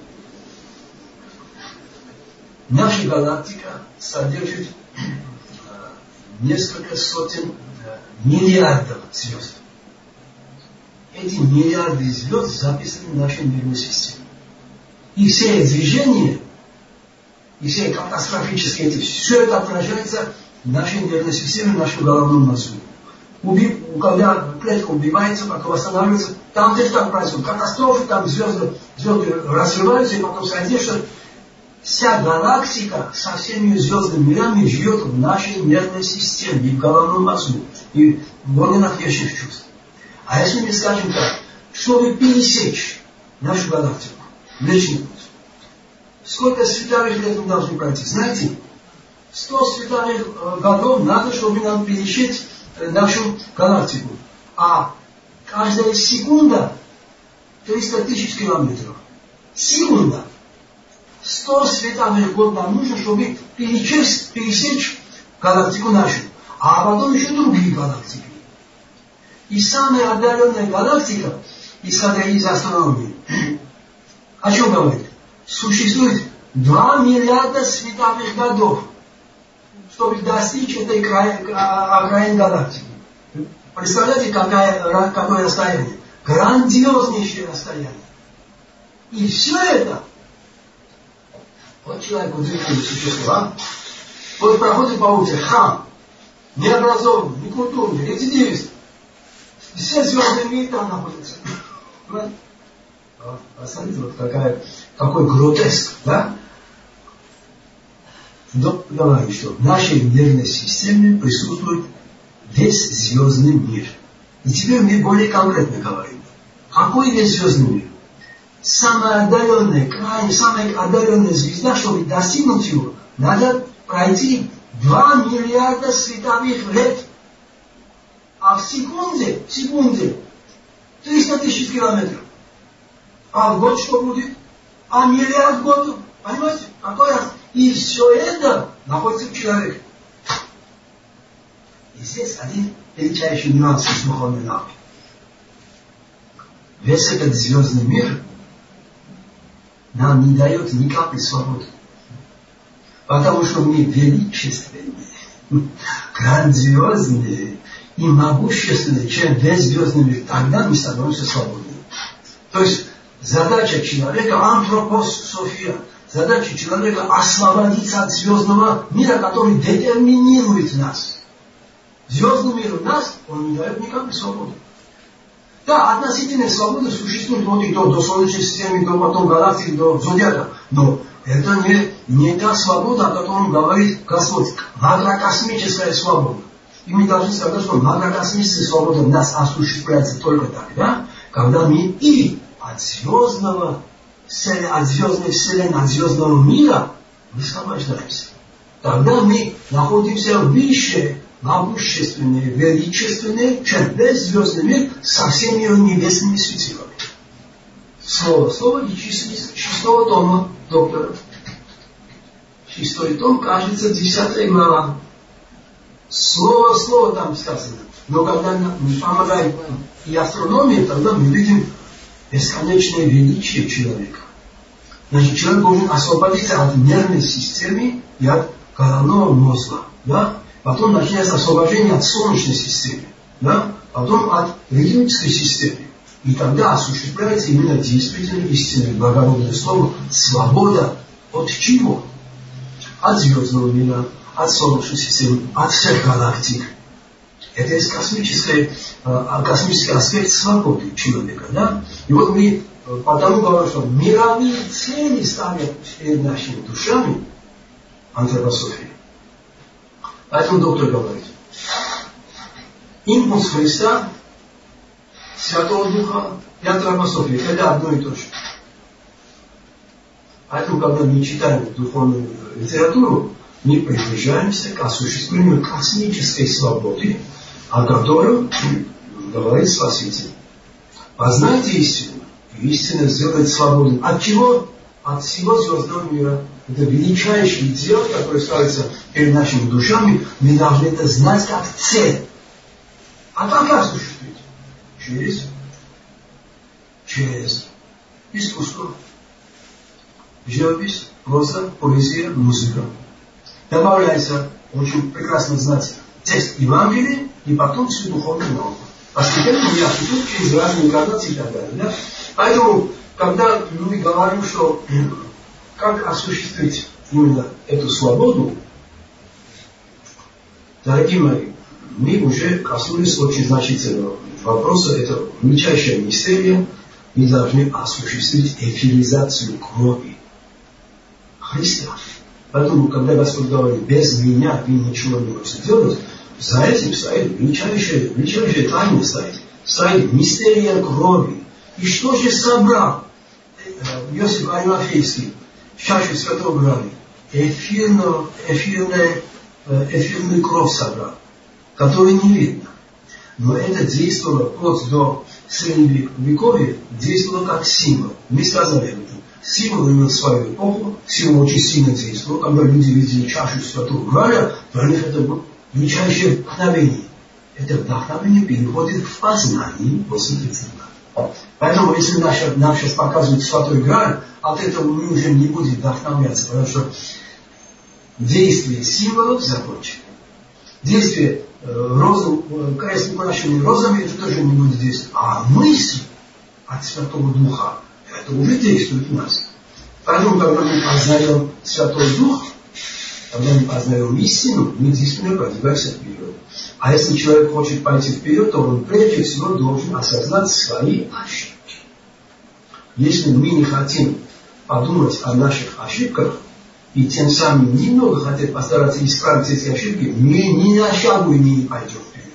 Наша галактика содержит э, несколько сотен э, миллиардов звезд. Эти миллиарды звезд записаны в нашей нервной системе. И все движения, и все катастрофические, эти, все это отражается в нашей нервной системе, в нашем головном мозгу. Уби, когда клетка убивается, потом восстанавливается, там тоже так происходит. Катастрофы, там звезды, звезды разрываются, и потом сойдешься. Вся галактика со всеми звездными мирами живет в нашей нервной системе, и в головном мозгу, и в органах внешних чувств. А если мы скажем так, чтобы пересечь нашу галактику, Млечный Путь, сколько световых лет мы должны пройти? Знаете, сто световых годов надо, чтобы нам пересечь нашу галактику. А каждая секунда триста тысяч километров. Секунда. сто световых год нам нужно, чтобы пересечь, пересечь галактику нашу. А потом еще другие галактики. И самая отдаленная галактика, исходя из астрономии, о чем говорит? Существует два миллиарда световых годов, чтобы достичь этой окраины галактики. Представляете, какое, какое расстояние? Грандиознейшее расстояние. И все это, вот человек удивительное существо, а? Вот проходит по улице хам, необразованный, некультурный, рецидивист. Все звезды мира там находятся. Посмотрите, вот какая, какой гротеск, да? Доктор говорит, что в нашей нервной системе присутствует весь звездный мир. И теперь мы более конкретно говорим. Какой весь звездный мир? Самая отдаленная, крайне, самая отдаленная звезда, чтобы достигнуть его, надо пройти два миллиарда световых лет. А в секунде, в секунде, триста тысяч километров. А в год что будет? А миллиард годов. Понимаете? Какой раз? И все это находится в человеке. И здесь один величайший нюанс из духовной науки. Весь этот звездный мир нам не дает ни капли свободы. Потому что мы величественные, грандиозные и могущественные, чем весь звездный мир. Тогда мы становимся свободными. То есть задача человека антропософия. Задача человека освободиться от звездного мира, который детерминирует нас. Звездный мир у нас, он не дает никакой свободы. Да, относительная свобода существует вот и до, до Солнечной системы, до потом галактики, до зодиака. Но это не, не та свобода, о которой говорит Господь. Макрокосмическая свобода. И мы должны сказать, что макрокосмическая свобода у нас осуществляется только тогда, когда мы и от звездного от звездной вселенной, от звездного мира высвобождаемся. Тогда мы находимся выше, могущественные, величественные, чем весь звездный мир со всеми его небесными светилами. Слово, слово и шестого тома доктора. Шестой том, кажется, десятая глава. Слово, слово там сказано. Но когда мы помогаем и астрономии, тогда мы видим бесконечное величие человека. Значит, человек должен освободиться от нервной системы и от головного мозга. Да? Потом начинается освобождение от солнечной системы. Да? Потом от ритмической системы. И тогда осуществляется именно действительно истинное благородное слово «свобода» от чего? От звездного мира, от Солнечной системы, от всех галактик. Это есть космический, космический аспект свободы человека. Да? И вот мы потому говорим, что мировые цели ставят перед нашими душами антропософии. Поэтому доктор говорит, импульс Христа, Святого Духа и антропософия – это одно и то же. Поэтому, когда мы читаем духовную литературу, мы приближаемся к осуществлению космической свободы, о которой говорит Спаситель. Познайте истину, и истина сделает свободным. От чего? От всего звездного мира. Это величайший идеал, который ставится перед нашими душами. Мы должны это знать как цель. А как осуществить? Через, через искусство. Живопись, проза, поэзия, музыка. Добавляется очень прекрасно знать текст Евангелия и потом всю духовную науку. Постепенно мы осуществим через разные инкарнации и так далее. Да? Поэтому, когда мы говорим, что как осуществить именно эту свободу, дорогие мои, мы уже коснулись очень значительного вопроса. Это величайшая мистерия. Мы должны осуществить эфиризацию крови Христа. Поэтому, когда Господь говорит, без меня вы ничего не можете делать, за этим стоит величайшая, величайшая тайна стоит. Стоит мистерия крови. И что же собрал Иосиф Аримафейский в чашу Святого Граля? Эфирную, эфирную, эфирную кровь собрал, которую не видно. Но это действовало вплоть до Средневековья, действовало как символ. Мы сказали об этом. Символ имел свою эпоху, символ очень сильно действовал. Когда люди видели чашу Святого Граля, для них это было величайшее вдохновение. Это вдохновение переходит в познание после тридцати. Поэтому, если нам сейчас показывают Святой Грааль, от этого мы уже не будем вдохновляться, потому что действие символов закончено. Действие э, розы, э, крест украшенный розами, это тоже не будет действовать. А мысль от Святого Духа, это уже действует в нас. Поэтому, когда мы познаем Святой Дух, когда мы познаем истину, мы действительно продвигаемся вперед. А если человек хочет пойти вперед, то он прежде всего должен осознать свои ошибки. Если мы не хотим подумать о наших ошибках, и тем самым немного хотим постараться исправить эти ошибки, мы ни на шагу не пойдем вперед.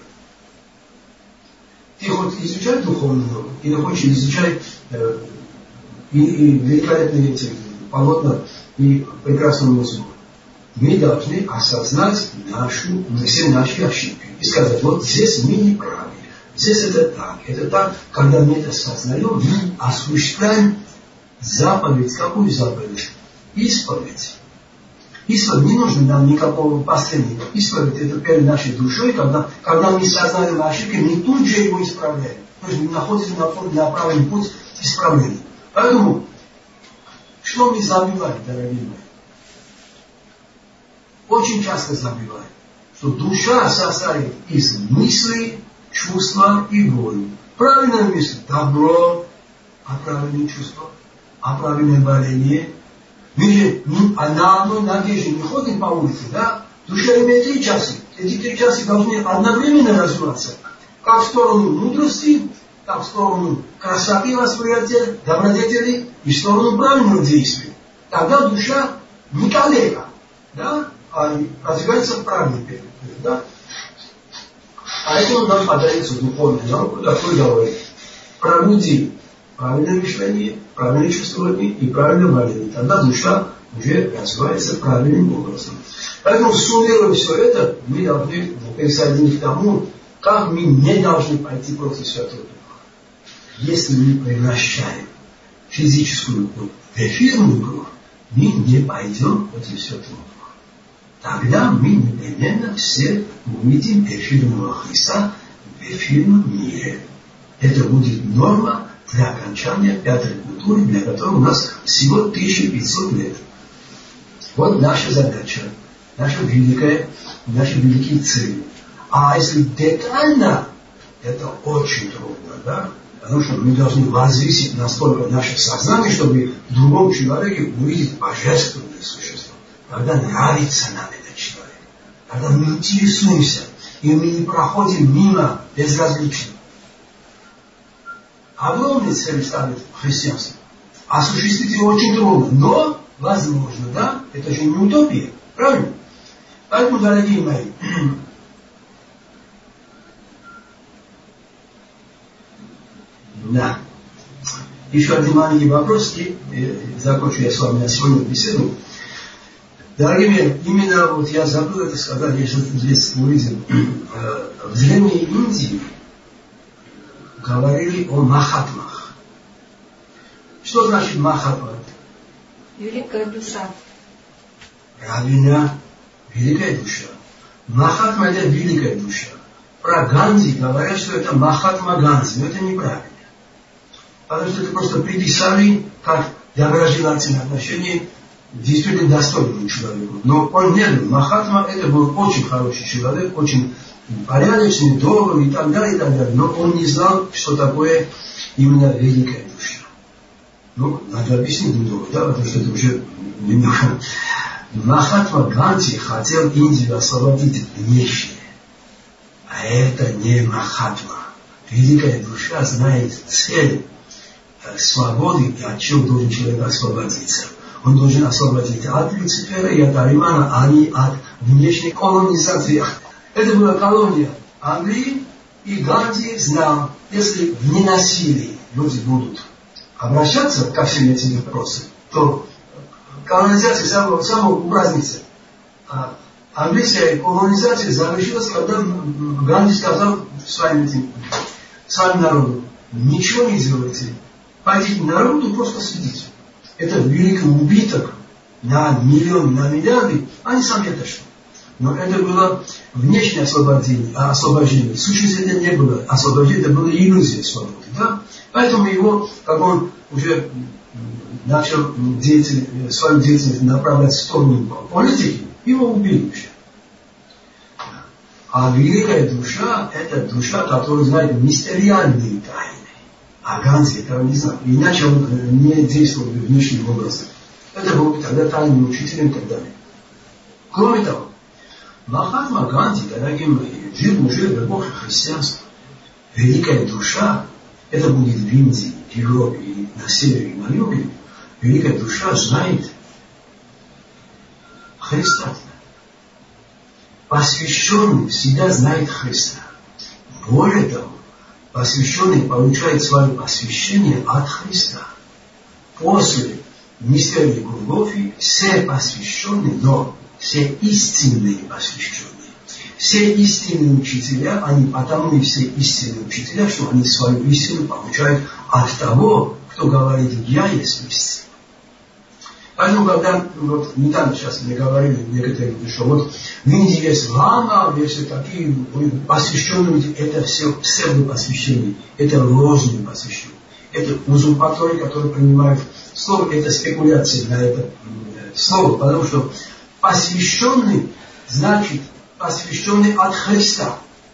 Ты хочешь изучать духовную науку, или хочешь изучать э, и, и великолепные эти полотна и прекрасную музыку. Мы должны осознать нашу, все наши ошибки. И сказать, вот здесь мы не правы. Здесь это так, это так. Когда мы это осознаем, мы осуществляем заповедь. Какую заповедь? Исповедь. Исповедь не нужно нам никакого посредника. Исповедь это перед нашей душой, когда, когда мы сознаем ошибки, мы тут же его исправляем. То есть мы находимся на, на правильный путь исправления. Поэтому, что мы забываем, дорогие мои? Очень часто забываем, что душа состоит из мыслей, чувства и воли. Правильная мысль – добро, а правильные чувства, а правильное боление. Мы же на одной ноге же не ходим по улице, да? Душа имеет три часа. Эти три часа должны одновременно развиваться. Как в сторону мудрости, так в сторону красоты восприятия, добродетели и в сторону правильного действия. Тогда душа не калека, да? А развивается в правильный период. Да? Поэтому нам подается духовная наука, которая говорит, пробуди правильное мышление, правильное чувствование и правильное боление. Тогда душа уже развивается правильным образом. Поэтому, суммируя все это, мы должны присоединить к тому, как мы не должны пойти против Святого Духа. Если мы превращаем физическую кровь в эфирную кровь, мы не пойдем против Святого Духа. Тогда мы непременно все увидим эфирного Христа в эфирном мире. Это будет норма для окончания пятой культуры, для которой у нас всего тысяча пятьсот лет. Вот наша задача, наша великая, наши великие цели. А если детально, это очень трудно, да? Потому что мы должны возвысить настолько наше сознание, чтобы в другом человеке увидеть божественное существо. Когда нравится нам этот человек, когда мы интересуемся, и мы не проходим мимо безразлично. Огромные цели ставит христианство. Осуществить его очень трудно, но возможно, да? Это же не утопия, правильно? Поэтому, дорогие мои, да. Еще один маленький вопрос, и, и закончу я с вами сегодня беседу. Дорогие мои, именно вот я забыл это сказать, я сейчас здесь увидел. В древней Индии говорили о махатмах. Что значит махатма? Великая душа. Правильно, великая душа. Махатма это великая душа. Про Ганди говорят, что это Махатма Ганди, но это неправильно. Потому что это просто приписали как доброжелательное отношение действительно достойному человеку. Но он не был. Махатма это был очень хороший человек, очень порядочный, добрый и так далее, и так далее. Но он не знал, что такое именно великая душа. Ну, надо объяснить немного, да, потому что это уже немного. Махатма Ганди хотел Индию освободить внешне. А это не Махатма. Великая душа знает цель свободы и от чего должен человек освободиться. Он должен освободить от Люцифера и от Аримана, а не от внешней колонизации. Это была колония Англии, и Ганди знал, если в ненасилии люди будут обращаться ко всем этим вопросам, то колонизация самого, самого упразднится. А английская колонизация завершилась, когда Ганди сказал своим, этим, своим народу: ничего не делайте, пойдите на работу, просто следите. Это великий убыток на миллионы, на миллиарды, они сами это что. Но это было внешнее освобождение, а освобождение. В сущности это не было освобождение, это была иллюзия свободы. Да? Поэтому его, как он уже начал деятель, свою деятельность направлять в сторону политики, его убили уже. А великая душа, это душа, которая знает мистериальные тайны. А Ганди этого не знал. Иначе он не действовал внешним образом. Это был тогда тайным учителем и так далее. Кроме того, Махатма Ганди, дорогие мои, жил уже в эпохе христианства. Великая душа, это будет в Индии, в Европе, и на севере, и на юге. Великая душа знает Христа. Посвященный всегда знает Христа. Более того, посвященный получает свое посвящение от Христа. После мистерии Голгофы все посвященные, но все истинные посвященные. Все истинные учителя, они потому и все истинные учителя, что они свою истину получают от того, кто говорит: «Я есть истина». Поэтому, когда вот недавно сейчас мне говорили некоторые люди, что вот в Индии есть лама, есть такие посвященные люди, это все псевдопосвящение, это ложные посвящения. Это узурпаторы, которые принимают слово, это спекуляции на это слово, потому что посвященный значит посвященный от Христа.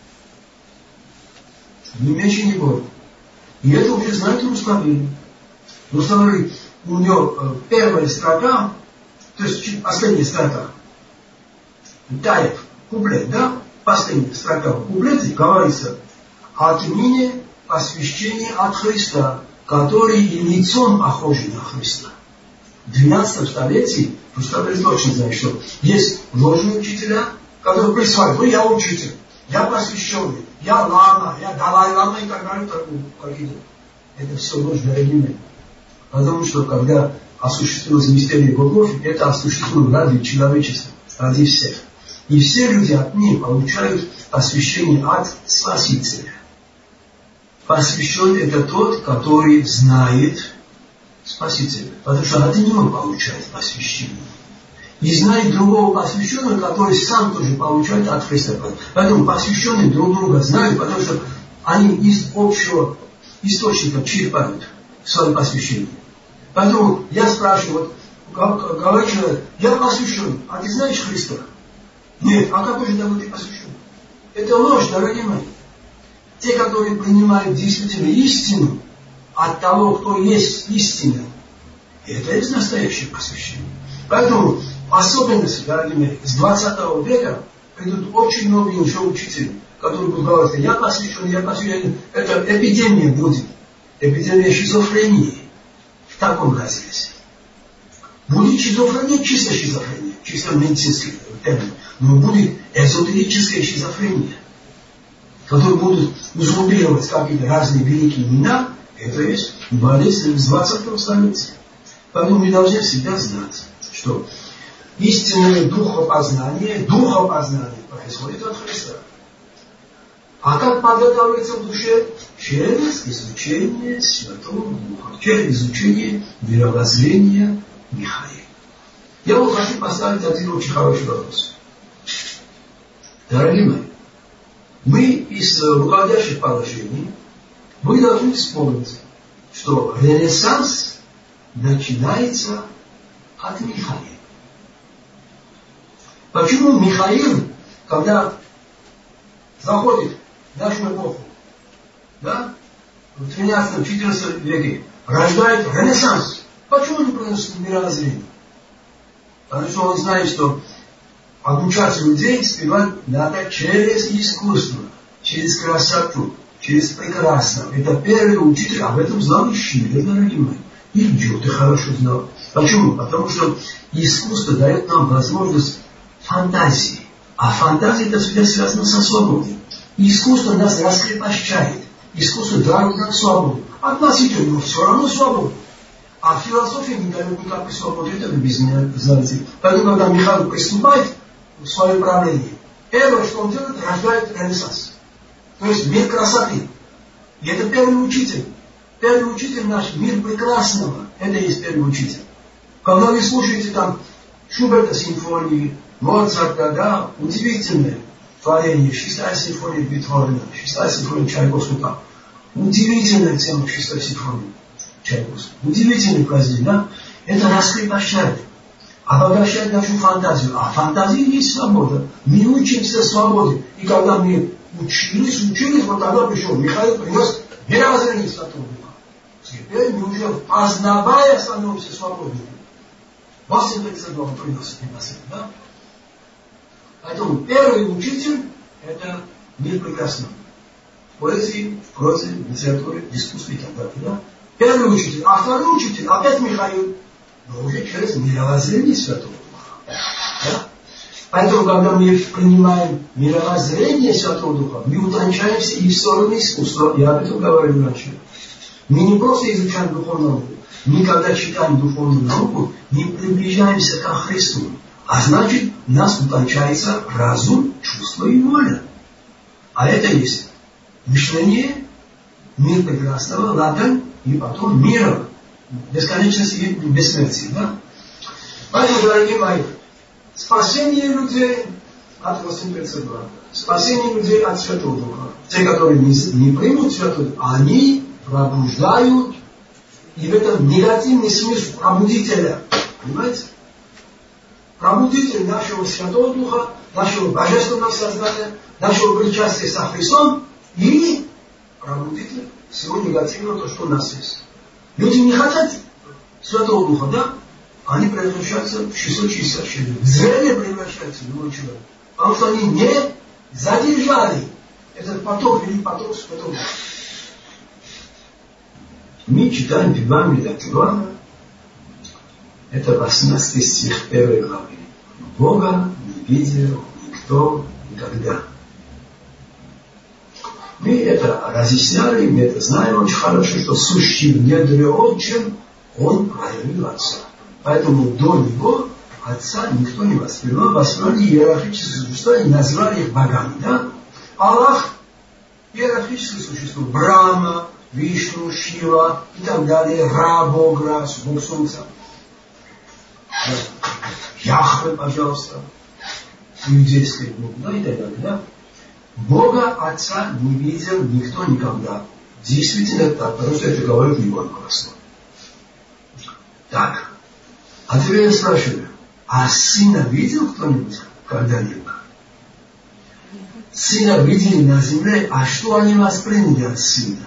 Не меньше, не более. И это уже знает Руславин. Руславин, у него первая строка, то есть последняя строка, Таев, куплет, да? Последняя строка в куплете говорится: отныне посвящение от Христа, который и лицом похожий на Христа. В двенадцатом столетии Руславин точно знает, что есть ложные учителя, которые присваивают: ну я учитель, я посвященный, я лама, я далай-лама и так далее, какие-то. Это все ложь, дорогие мои. Потому что когда осуществилась мистерия Голгофы, это осуществилось ради человечества, ради всех. И все люди от них получают посвящение от Спасителя. Посвященный это тот, который знает Спасителя. Потому что от него получает посвящение. И знает другого посвященного, который сам тоже получает от Христа. Поэтому посвященные друг друга знают, потому что они из общего источника черпают свое посвящение. Поэтому я спрашиваю, вот, говорит человек: я посвящен, а ты знаешь Христа? Нет, а какой же тогда ты посвящен? Это ложь, дорогие мои. те, которые принимают действительно истину от того, кто есть истина, это есть настоящее посвящение. Поэтому особенности, дорогие мои, с двадцатого века придут очень многие уже учители, которые будут говорить, я посвящен, я посвящен, это эпидемия будет, эпидемия шизофрении в таком разрезе. Будет шизофрения, чисто шизофрения, чисто медицинский термин, но будет эзотерическая шизофрения, которые будут узурпировать какие-то разные великие имена, это есть болезнь с двадцатого столетия. Поэтому мы должны всегда знать, что истинное духопознание, духопознание происходит от Христа. А как подготавливается в душе? Через изучение Святого Духа, через изучение мировоззрения Михаила. Я вот хочу поставить один очень хороший вопрос. Дорогие мои, мы из руководящих положений, вы должны вспомнить, что Ренессанс начинается от Михаила. Почему Михаил, когда заходит в нашу эпоху, да, в тринадцатом-четырнадцатом веке, рождает Ренессанс? Почему не приносит мировоззрение? Потому что он знает, что обучать людей спевать надо через искусство, через красоту, через прекрасное. Это первый учитель, об этом знал и Шиллер, дорогие мои. И Гёте хорошо знал. Почему? Потому что искусство дает нам возможность фантазии. А фантазия это всегда связано со свободой. Искусство нас раскрепощает. Искусство дает нам свободу. Относительно, но все равно свободу. А философия не дает никакой свободы. Это вы без меня знаете. Поэтому, когда Михаил приступает в свое правление, первое, что он делает, рождает Ренессанс. То есть мир красоты. И это первый учитель. Первый учитель наш, мир прекрасного. Это и есть первый учитель. Когда вы слушаете там Шуберта симфонии, Моцарта, да, удивительное творение, шестая симфония Бетховена, шестая симфония Чайковского. Удивительная тема шестой симфонии Чайковского. Удивительный произведение, да? Это раскрепощает, обогащает нашу фантазию. А фантазия есть свобода. Мы учимся свободе. И когда мы учились, учились, вот тогда пришел Михаил, принес мировоззрение Святого Духа. Теперь мы уже, познавая, становимся свободными. восемь тридцать два он приносит мировоззрение, да? Поэтому первый учитель – это мир прекрасного. В поэзии, в прозе, в литературе, в искусстве и так далее. Да? Первый учитель. А второй учитель опять Михаил. Но уже через мировоззрение Святого Духа. Да? Поэтому, когда мы принимаем мировоззрение Святого Духа, мы утончаемся и в сторону искусства. Я об этом говорил раньше. Мы не просто изучаем духовную науку. Мы, когда читаем духовную науку, мы приближаемся ко Христу. А значит, у нас утончается разум, чувство и воля. А это есть мышление, мир прекрасного, ладен, и потом мира, бесконечности и бессмертия. Да? Поэтому, дорогие мои, спасение людей от восемь тридцать два, спасение людей от Святого Духа. Те, которые не, не примут Святого Духа, они пробуждают, и в этом негативный смысл пробудителя. Понимаете? Пробудитель нашего Святого Духа, нашего Божественного Сознания, нашего причастия со Христом и пробудитель всего негативного, то, что у нас есть. Люди не хотят Святого Духа, да? Они превращаются в шестьсот шестьдесят шесть. В зрение превращаются в любой человек. Потому что они не задержали этот поток, или поток Святого Духа. Мы читаем в Евангелии от Иоанна, это восемнадцатый стих первой главы. Бога не видел никто никогда. Мы это разъясняли, мы это знаем очень хорошо, что сущий в недре Отчим, Он проявил Отца. Поэтому до Него Отца никто не воспринимал, воспринимали иерархические существа и назвали их богами. Да? Аллах – иерархическое существо. Брахма, Вишну, Шива и так далее. Ра, Бог, Ра, Бог Солнца. Яхве, пожалуйста, иудейский Бог, да и так далее, да? Бога Отца не видел никто никогда. Действительно так, потому что это говорит Иоанн Красной. Так, а теперь я спрашиваю, а Сына видел кто-нибудь когда-либо? Сына видели на земле, а что они восприняли от Сына?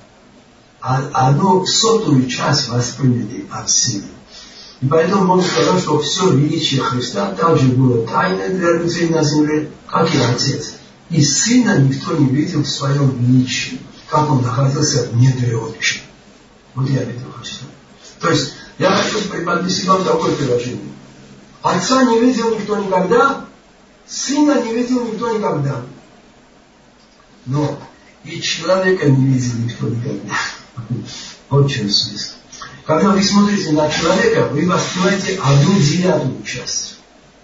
Одну сотую часть восприняли от Сына. И поэтому можно сказать, что все величие Христа также было тайное для людей на земле, как и Отец. И Сына никто не видел в своем величии, как Он находился в недре Отче. Вот я это хочу сказать. То есть, я хочу преподнести вам такое предложение. Отца не видел никто никогда, Сына не видел никто никогда. Но и человека не видел никто никогда. Вот в чем смысл. Когда вы смотрите на человека, вы воспринимаете одну девятую часть.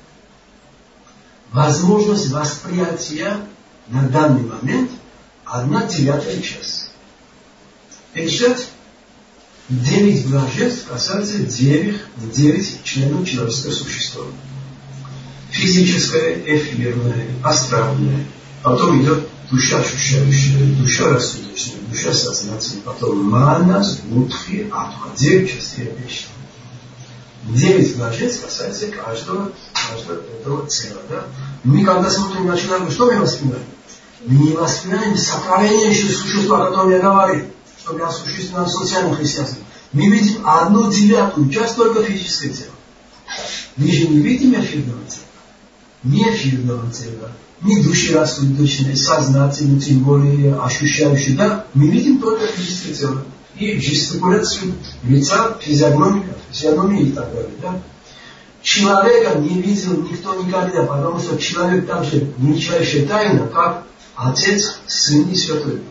Возможность восприятия на данный момент одна девятая часть. Это считать девять блаженств касается девять, девять членов человеческого существа. Физическое, эфирное, астральное. Потом идет душа ощущающая, душа рассудочная, душа сознательная. Потом манас, будхи, атха. Девять частей обещания. Девять блаженств касается каждого, каждого этого цела. Да? Мы когда смотрим на человека, что мы воспринимаем? Мы не воспринимаем сокровеннейшее существо, о котором я говорил, чтобы осуществить нам социальное христианство. Мы видим одну девятую часть только физическое тело. Мы же не видим эфирного тела. Ни эфирного тела, ни души рассудочной, сознательной, тем более ощущающей. Да? Мы видим только физическое тело. И жестикуляцию лица, физиономика, физиономии и так далее. Да? Человека не видел никто никогда, потому что человек также величайшая тайна, как Отец, Сын и Святой Дух.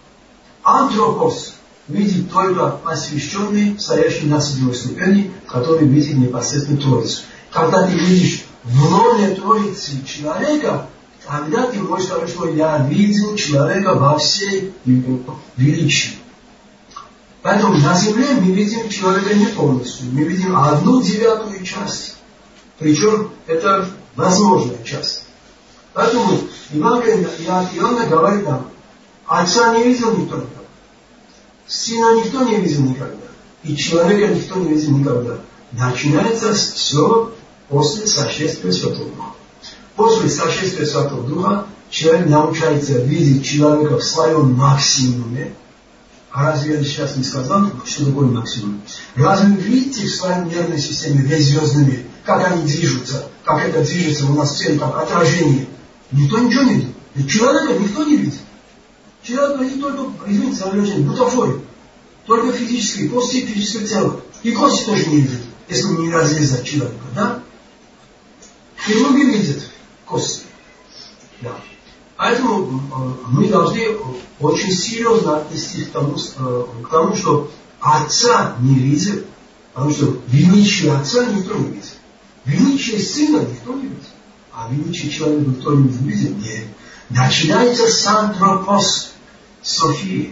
Антропос видит только посвященный, стоящий на седьмой ступени, который видит непосредственно Троицу. Когда ты видишь в лоне Троицы человека, тогда ты можешь сказать, что я видел человека во всей величии. Поэтому на земле мы видим человека не полностью. Мы видим одну девятую часть. Причем это возможная часть. Поэтому Евангелие от Иоанна говорит нам, Отца не видел никто никогда. Сына никто не видел никогда. И человека никто не видел никогда. Начинается все после сошествия Святого Духа. После сошествия Святого Духа человек научается видеть человека в своем максимуме. А разве я сейчас не сказал, что такое максимум? Разве вы видите в своей нервной системе весь звездный мир, как они движутся, как это движется у нас всем, как отражение? Никто ничего не видит. Ведь человека никто не видит. Человек видит только, извините за выражение, бутафорию. Только физические, кости физического тела. И кости тоже не видят, если не разрезать человека, да? Хирурги видят кости. Да. Поэтому э, мы должны очень серьезно отнестись к тому, э, к тому, что Отца не видит, потому что величие Отца никто не видит. Величие Сына никто не видит. А величие человека никто не видит. Нет. Начинается с антропос, Софии.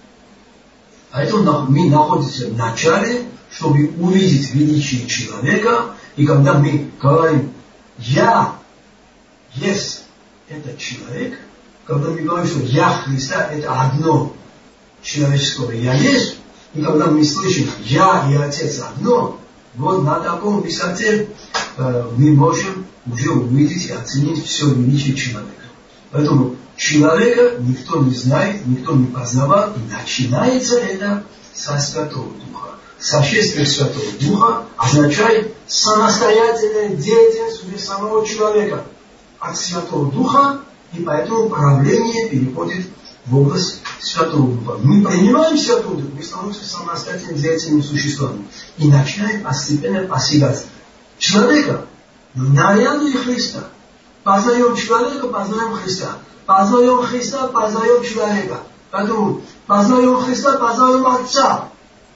Поэтому мы находимся в начале, чтобы увидеть величие человека. И когда мы говорим «Я есть этот человек», когда мы говорим, что «Я Христа» — это одно человеческое «Я есть», и когда мы слышим «Я и Отец» одно, вот на таком высоте э, мы можем уже увидеть и оценить все величие человека. Поэтому человека никто не знает, никто не познавал, и начинается это со Святого Духа. Сошествие Святого Духа означает самостоятельная деятельность уже самого человека от Святого Духа, и поэтому правление переходит в область Святого Духа. Мы принимаем Святого Духа, мы становимся самостоятельными деятельными существами и начинаем постепенно постигать человека, наряду и Христа. Познаем человека, познаем Христа. Познаем Христа, познаем человека. Поэтому познаем Христа, познаем Отца.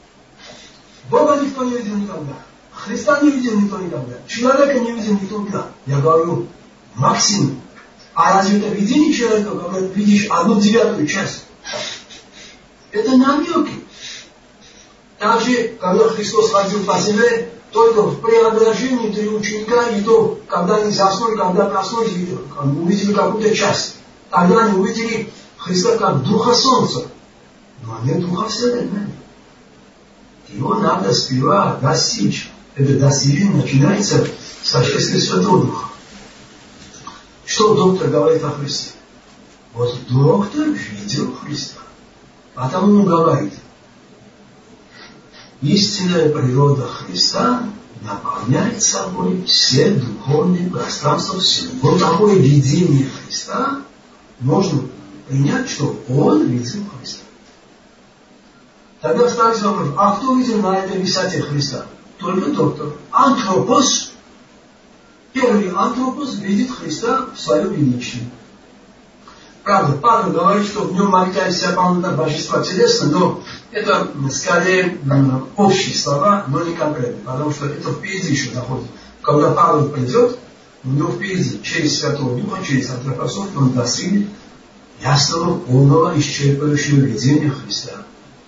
Бога никто не видел никогда. Христа не видел никто никогда. Человека не видел никто никогда. Я говорю, максимум. А разве это видение человека, когда ты видишь одну девятую часть? Это намеки. Также, когда Христос ходил по земле, только в преображении три ученика, и то, когда они заснули, когда проснулись, увидели какую-то часть. Тогда они увидели Христа как Духа Солнца. Но не Духа Вселенной. Его надо сперва достичь. Это достижение начинается с сошествия Святого Духа. Что доктор говорит о Христе? Вот доктор видел Христа. Потому он говорит, истинная природа Христа наполняет собой все духовные пространства Вселенной. Вот такое видение Христа можно принять, что он видел Христа. Тогда ставится вопрос, а кто видел на этой высоте Христа? Только доктор. Антропос, первый антропос видит Христа в своем величии. Правда, Павел говорит, что в нем обитает вся полнота божества телеса, но это скорее общие слова, но не конкретные, потому что это впереди еще находится. Когда Павел придет, у него впереди, через Святого Духа, через антропосов, он достигнет ясного, полного, исчерпывающего видения Христа.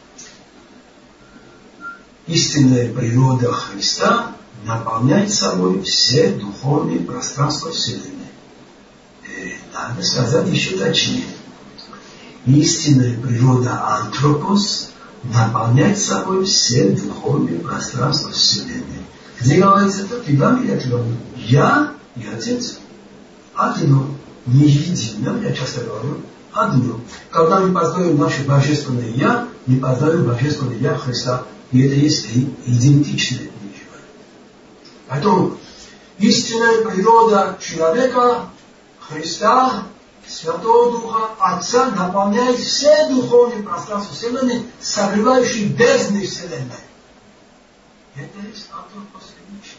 Истинная природа Христа наполняет собой все духовные пространства Вселенной. Надо сказать еще точнее. Истинная природа антропос наполняет собой все духовные пространства Вселенной. Где говорится это? В Евангелии от Иоанна. Я и Отец одно, не едино, я часто говорю, одно. Когда мы познаем наше божественное Я, мы познаем божественное Я Христа. И это есть идентичная вещь. Поэтому истинная природа человека, Христа, Святого Духа, Отца наполняет все духовные пространства Вселенной, согревающие бездны Вселенной. Это есть антропосферическое.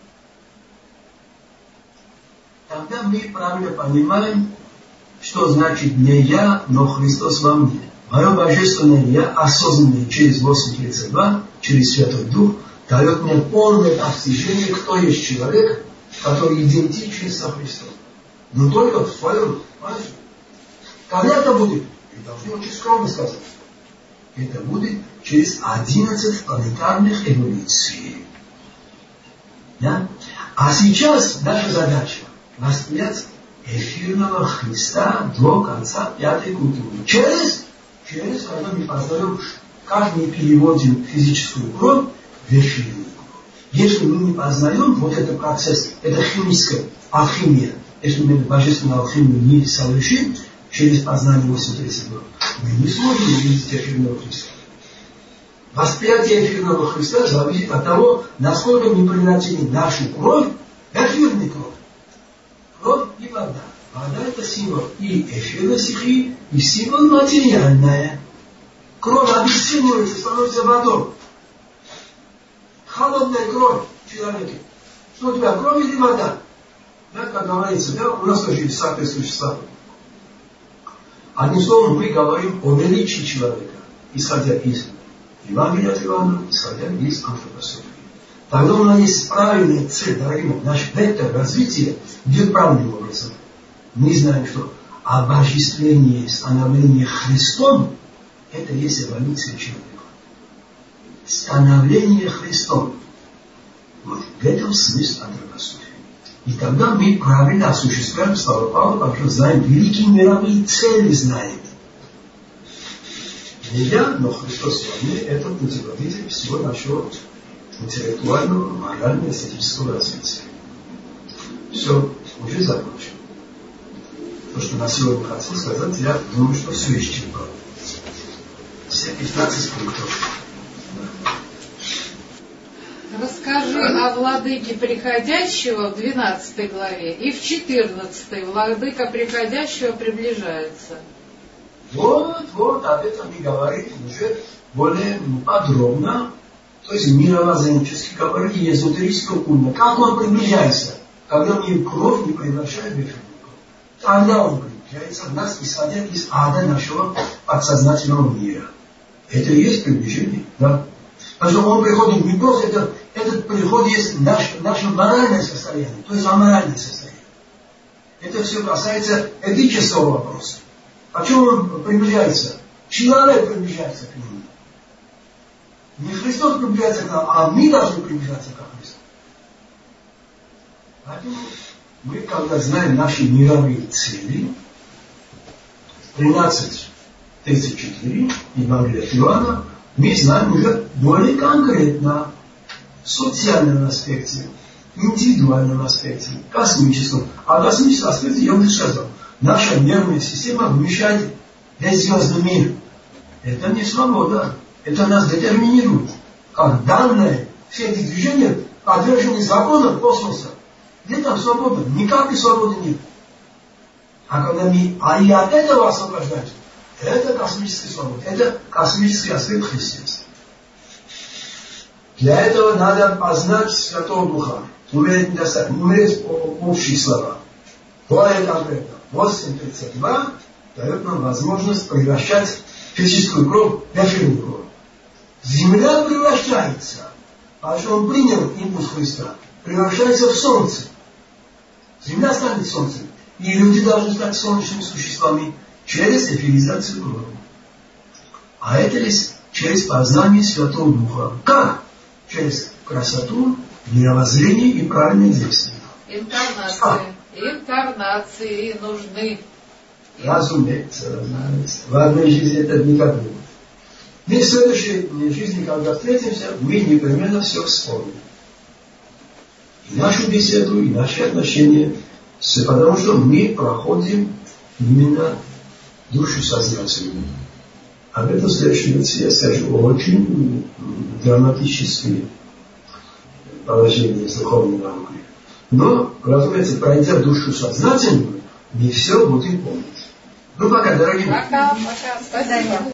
Тогда мы правильно понимаем, что значит не я, но Христос во мне. Мое божественное Я, осознанное через восемь тридцать два, через Святой Дух, дает мне полное постижение, кто есть человек, который идентичен со Христом. Но только в своем, понимаете? Когда это будет? И должны очень скромно сказать. Это будет через одиннадцать планетарных эволюций. Да? А сейчас наша задача воспринять эфирного Христа до конца пятой культуры. Через, через, когда мы познаем, как мы переводим физическую кровь в эфирную кровь. Если мы не познаем вот этот процесс, это химическая алхимия, если мы божественную алхимию не совершим через познание восемь тридцать два, мы не сможем увидеть эфирного Христа. Восприятие эфирного Христа зависит от того, насколько мы превратили нашу кровь в эфирную кровь. Кровь и вода. Вода это символ и эфирной стихии, и символ материальная. Кровь обесценивается, становится водой. Холодная кровь в человеке. Что у тебя, кровь или вода? Да, как говорится, да, у нас тоже есть соответствующие слова. Одним словом, мы говорим о величии человека, исходя из Евангелия от Иоанна, исходя из антропософии. Тогда у нас есть правильная цель, дорогие мои, наш вектор развития идет правильным образом. Мы знаем, что обожествление, становление Христом, это есть эволюция человека. Становление Христом. Вот в этом смысл антропософии. И тогда мы правильно осуществляем слова Павла, потому что знаем великие мировые цели, знаем. Не я, но Христос во мне, это путеводитель всего нашего интеллектуального, морального, эстетического развития. Все, уже закончил. То, что на сегодня хотел сказать, я думаю, что все исчерпал. Все пятнадцать пунктов. Расскажи о владыке приходящего в двенадцатой главе и в четырнадцатой владыка приходящего приближается. Вот, вот, об этом мы говорим уже более подробно, то есть мировоззренчески говорили, эзотерически оккультно. Как он приближается, когда мы кровь не превращаем в эфирную кровь. Тогда он приближается в нас, исходя из ада нашего подсознательного мира. Это и есть приближение, да? Потому что он приходит не просто, это, этот приход есть наш, наше моральное состояние, то есть аморальное состояние. Это все касается этического вопроса. О чем он приближается? Человек приближается к нему. Не Христос приближается к нам, а мы должны приближаться к Христу. Поэтому мы, когда знаем наши мировые цели, тринадцать тридцать четыре, Евангелие от Иоанна, мы знаем уже более конкретно в социальном аспекте, индивидуальном аспекте, космическом. А в космическом аспекте я уже сказал, наша нервная система вмещает весь звездный мир. Это не свобода. Это нас детерминирует. Как данное, все эти движения подвержены законам космоса. Где там свобода? Никакой свободы нет. А когда мы а и от этого освобождаемся, это космическая свобода. Это космический аспект христианства. Для этого надо познать Святого Духа. Умереть недостаточно. Умереть общие слова. Более конкретно. восемь тридцать два дает нам возможность превращать физическую кровь в эфирную кровь. Земля превращается, потому что он принял импульс Христа, превращается в солнце. Земля станет солнцем. И люди должны стать солнечными существами через эфиризацию крови. А это есть через познание Святого Духа. Как? Через красоту, мировоззрение и правильные действия. Инкарнации. А. Инкарнации нужны. Разумеется, разумеется. В одной жизни это никак не будет. Мы в следующей жизни, когда встретимся, мы непременно все вспомним. И нашу беседу, и наши отношения. Потому что мы проходим именно душу сознательную. Об этом в следующей лекции я скажу очень драматические положения с духовной наукой. Но, разумеется, пройдя душу сознательную, мы все будем помнить. Ну пока, дорогие. Пока, пока. Спасибо.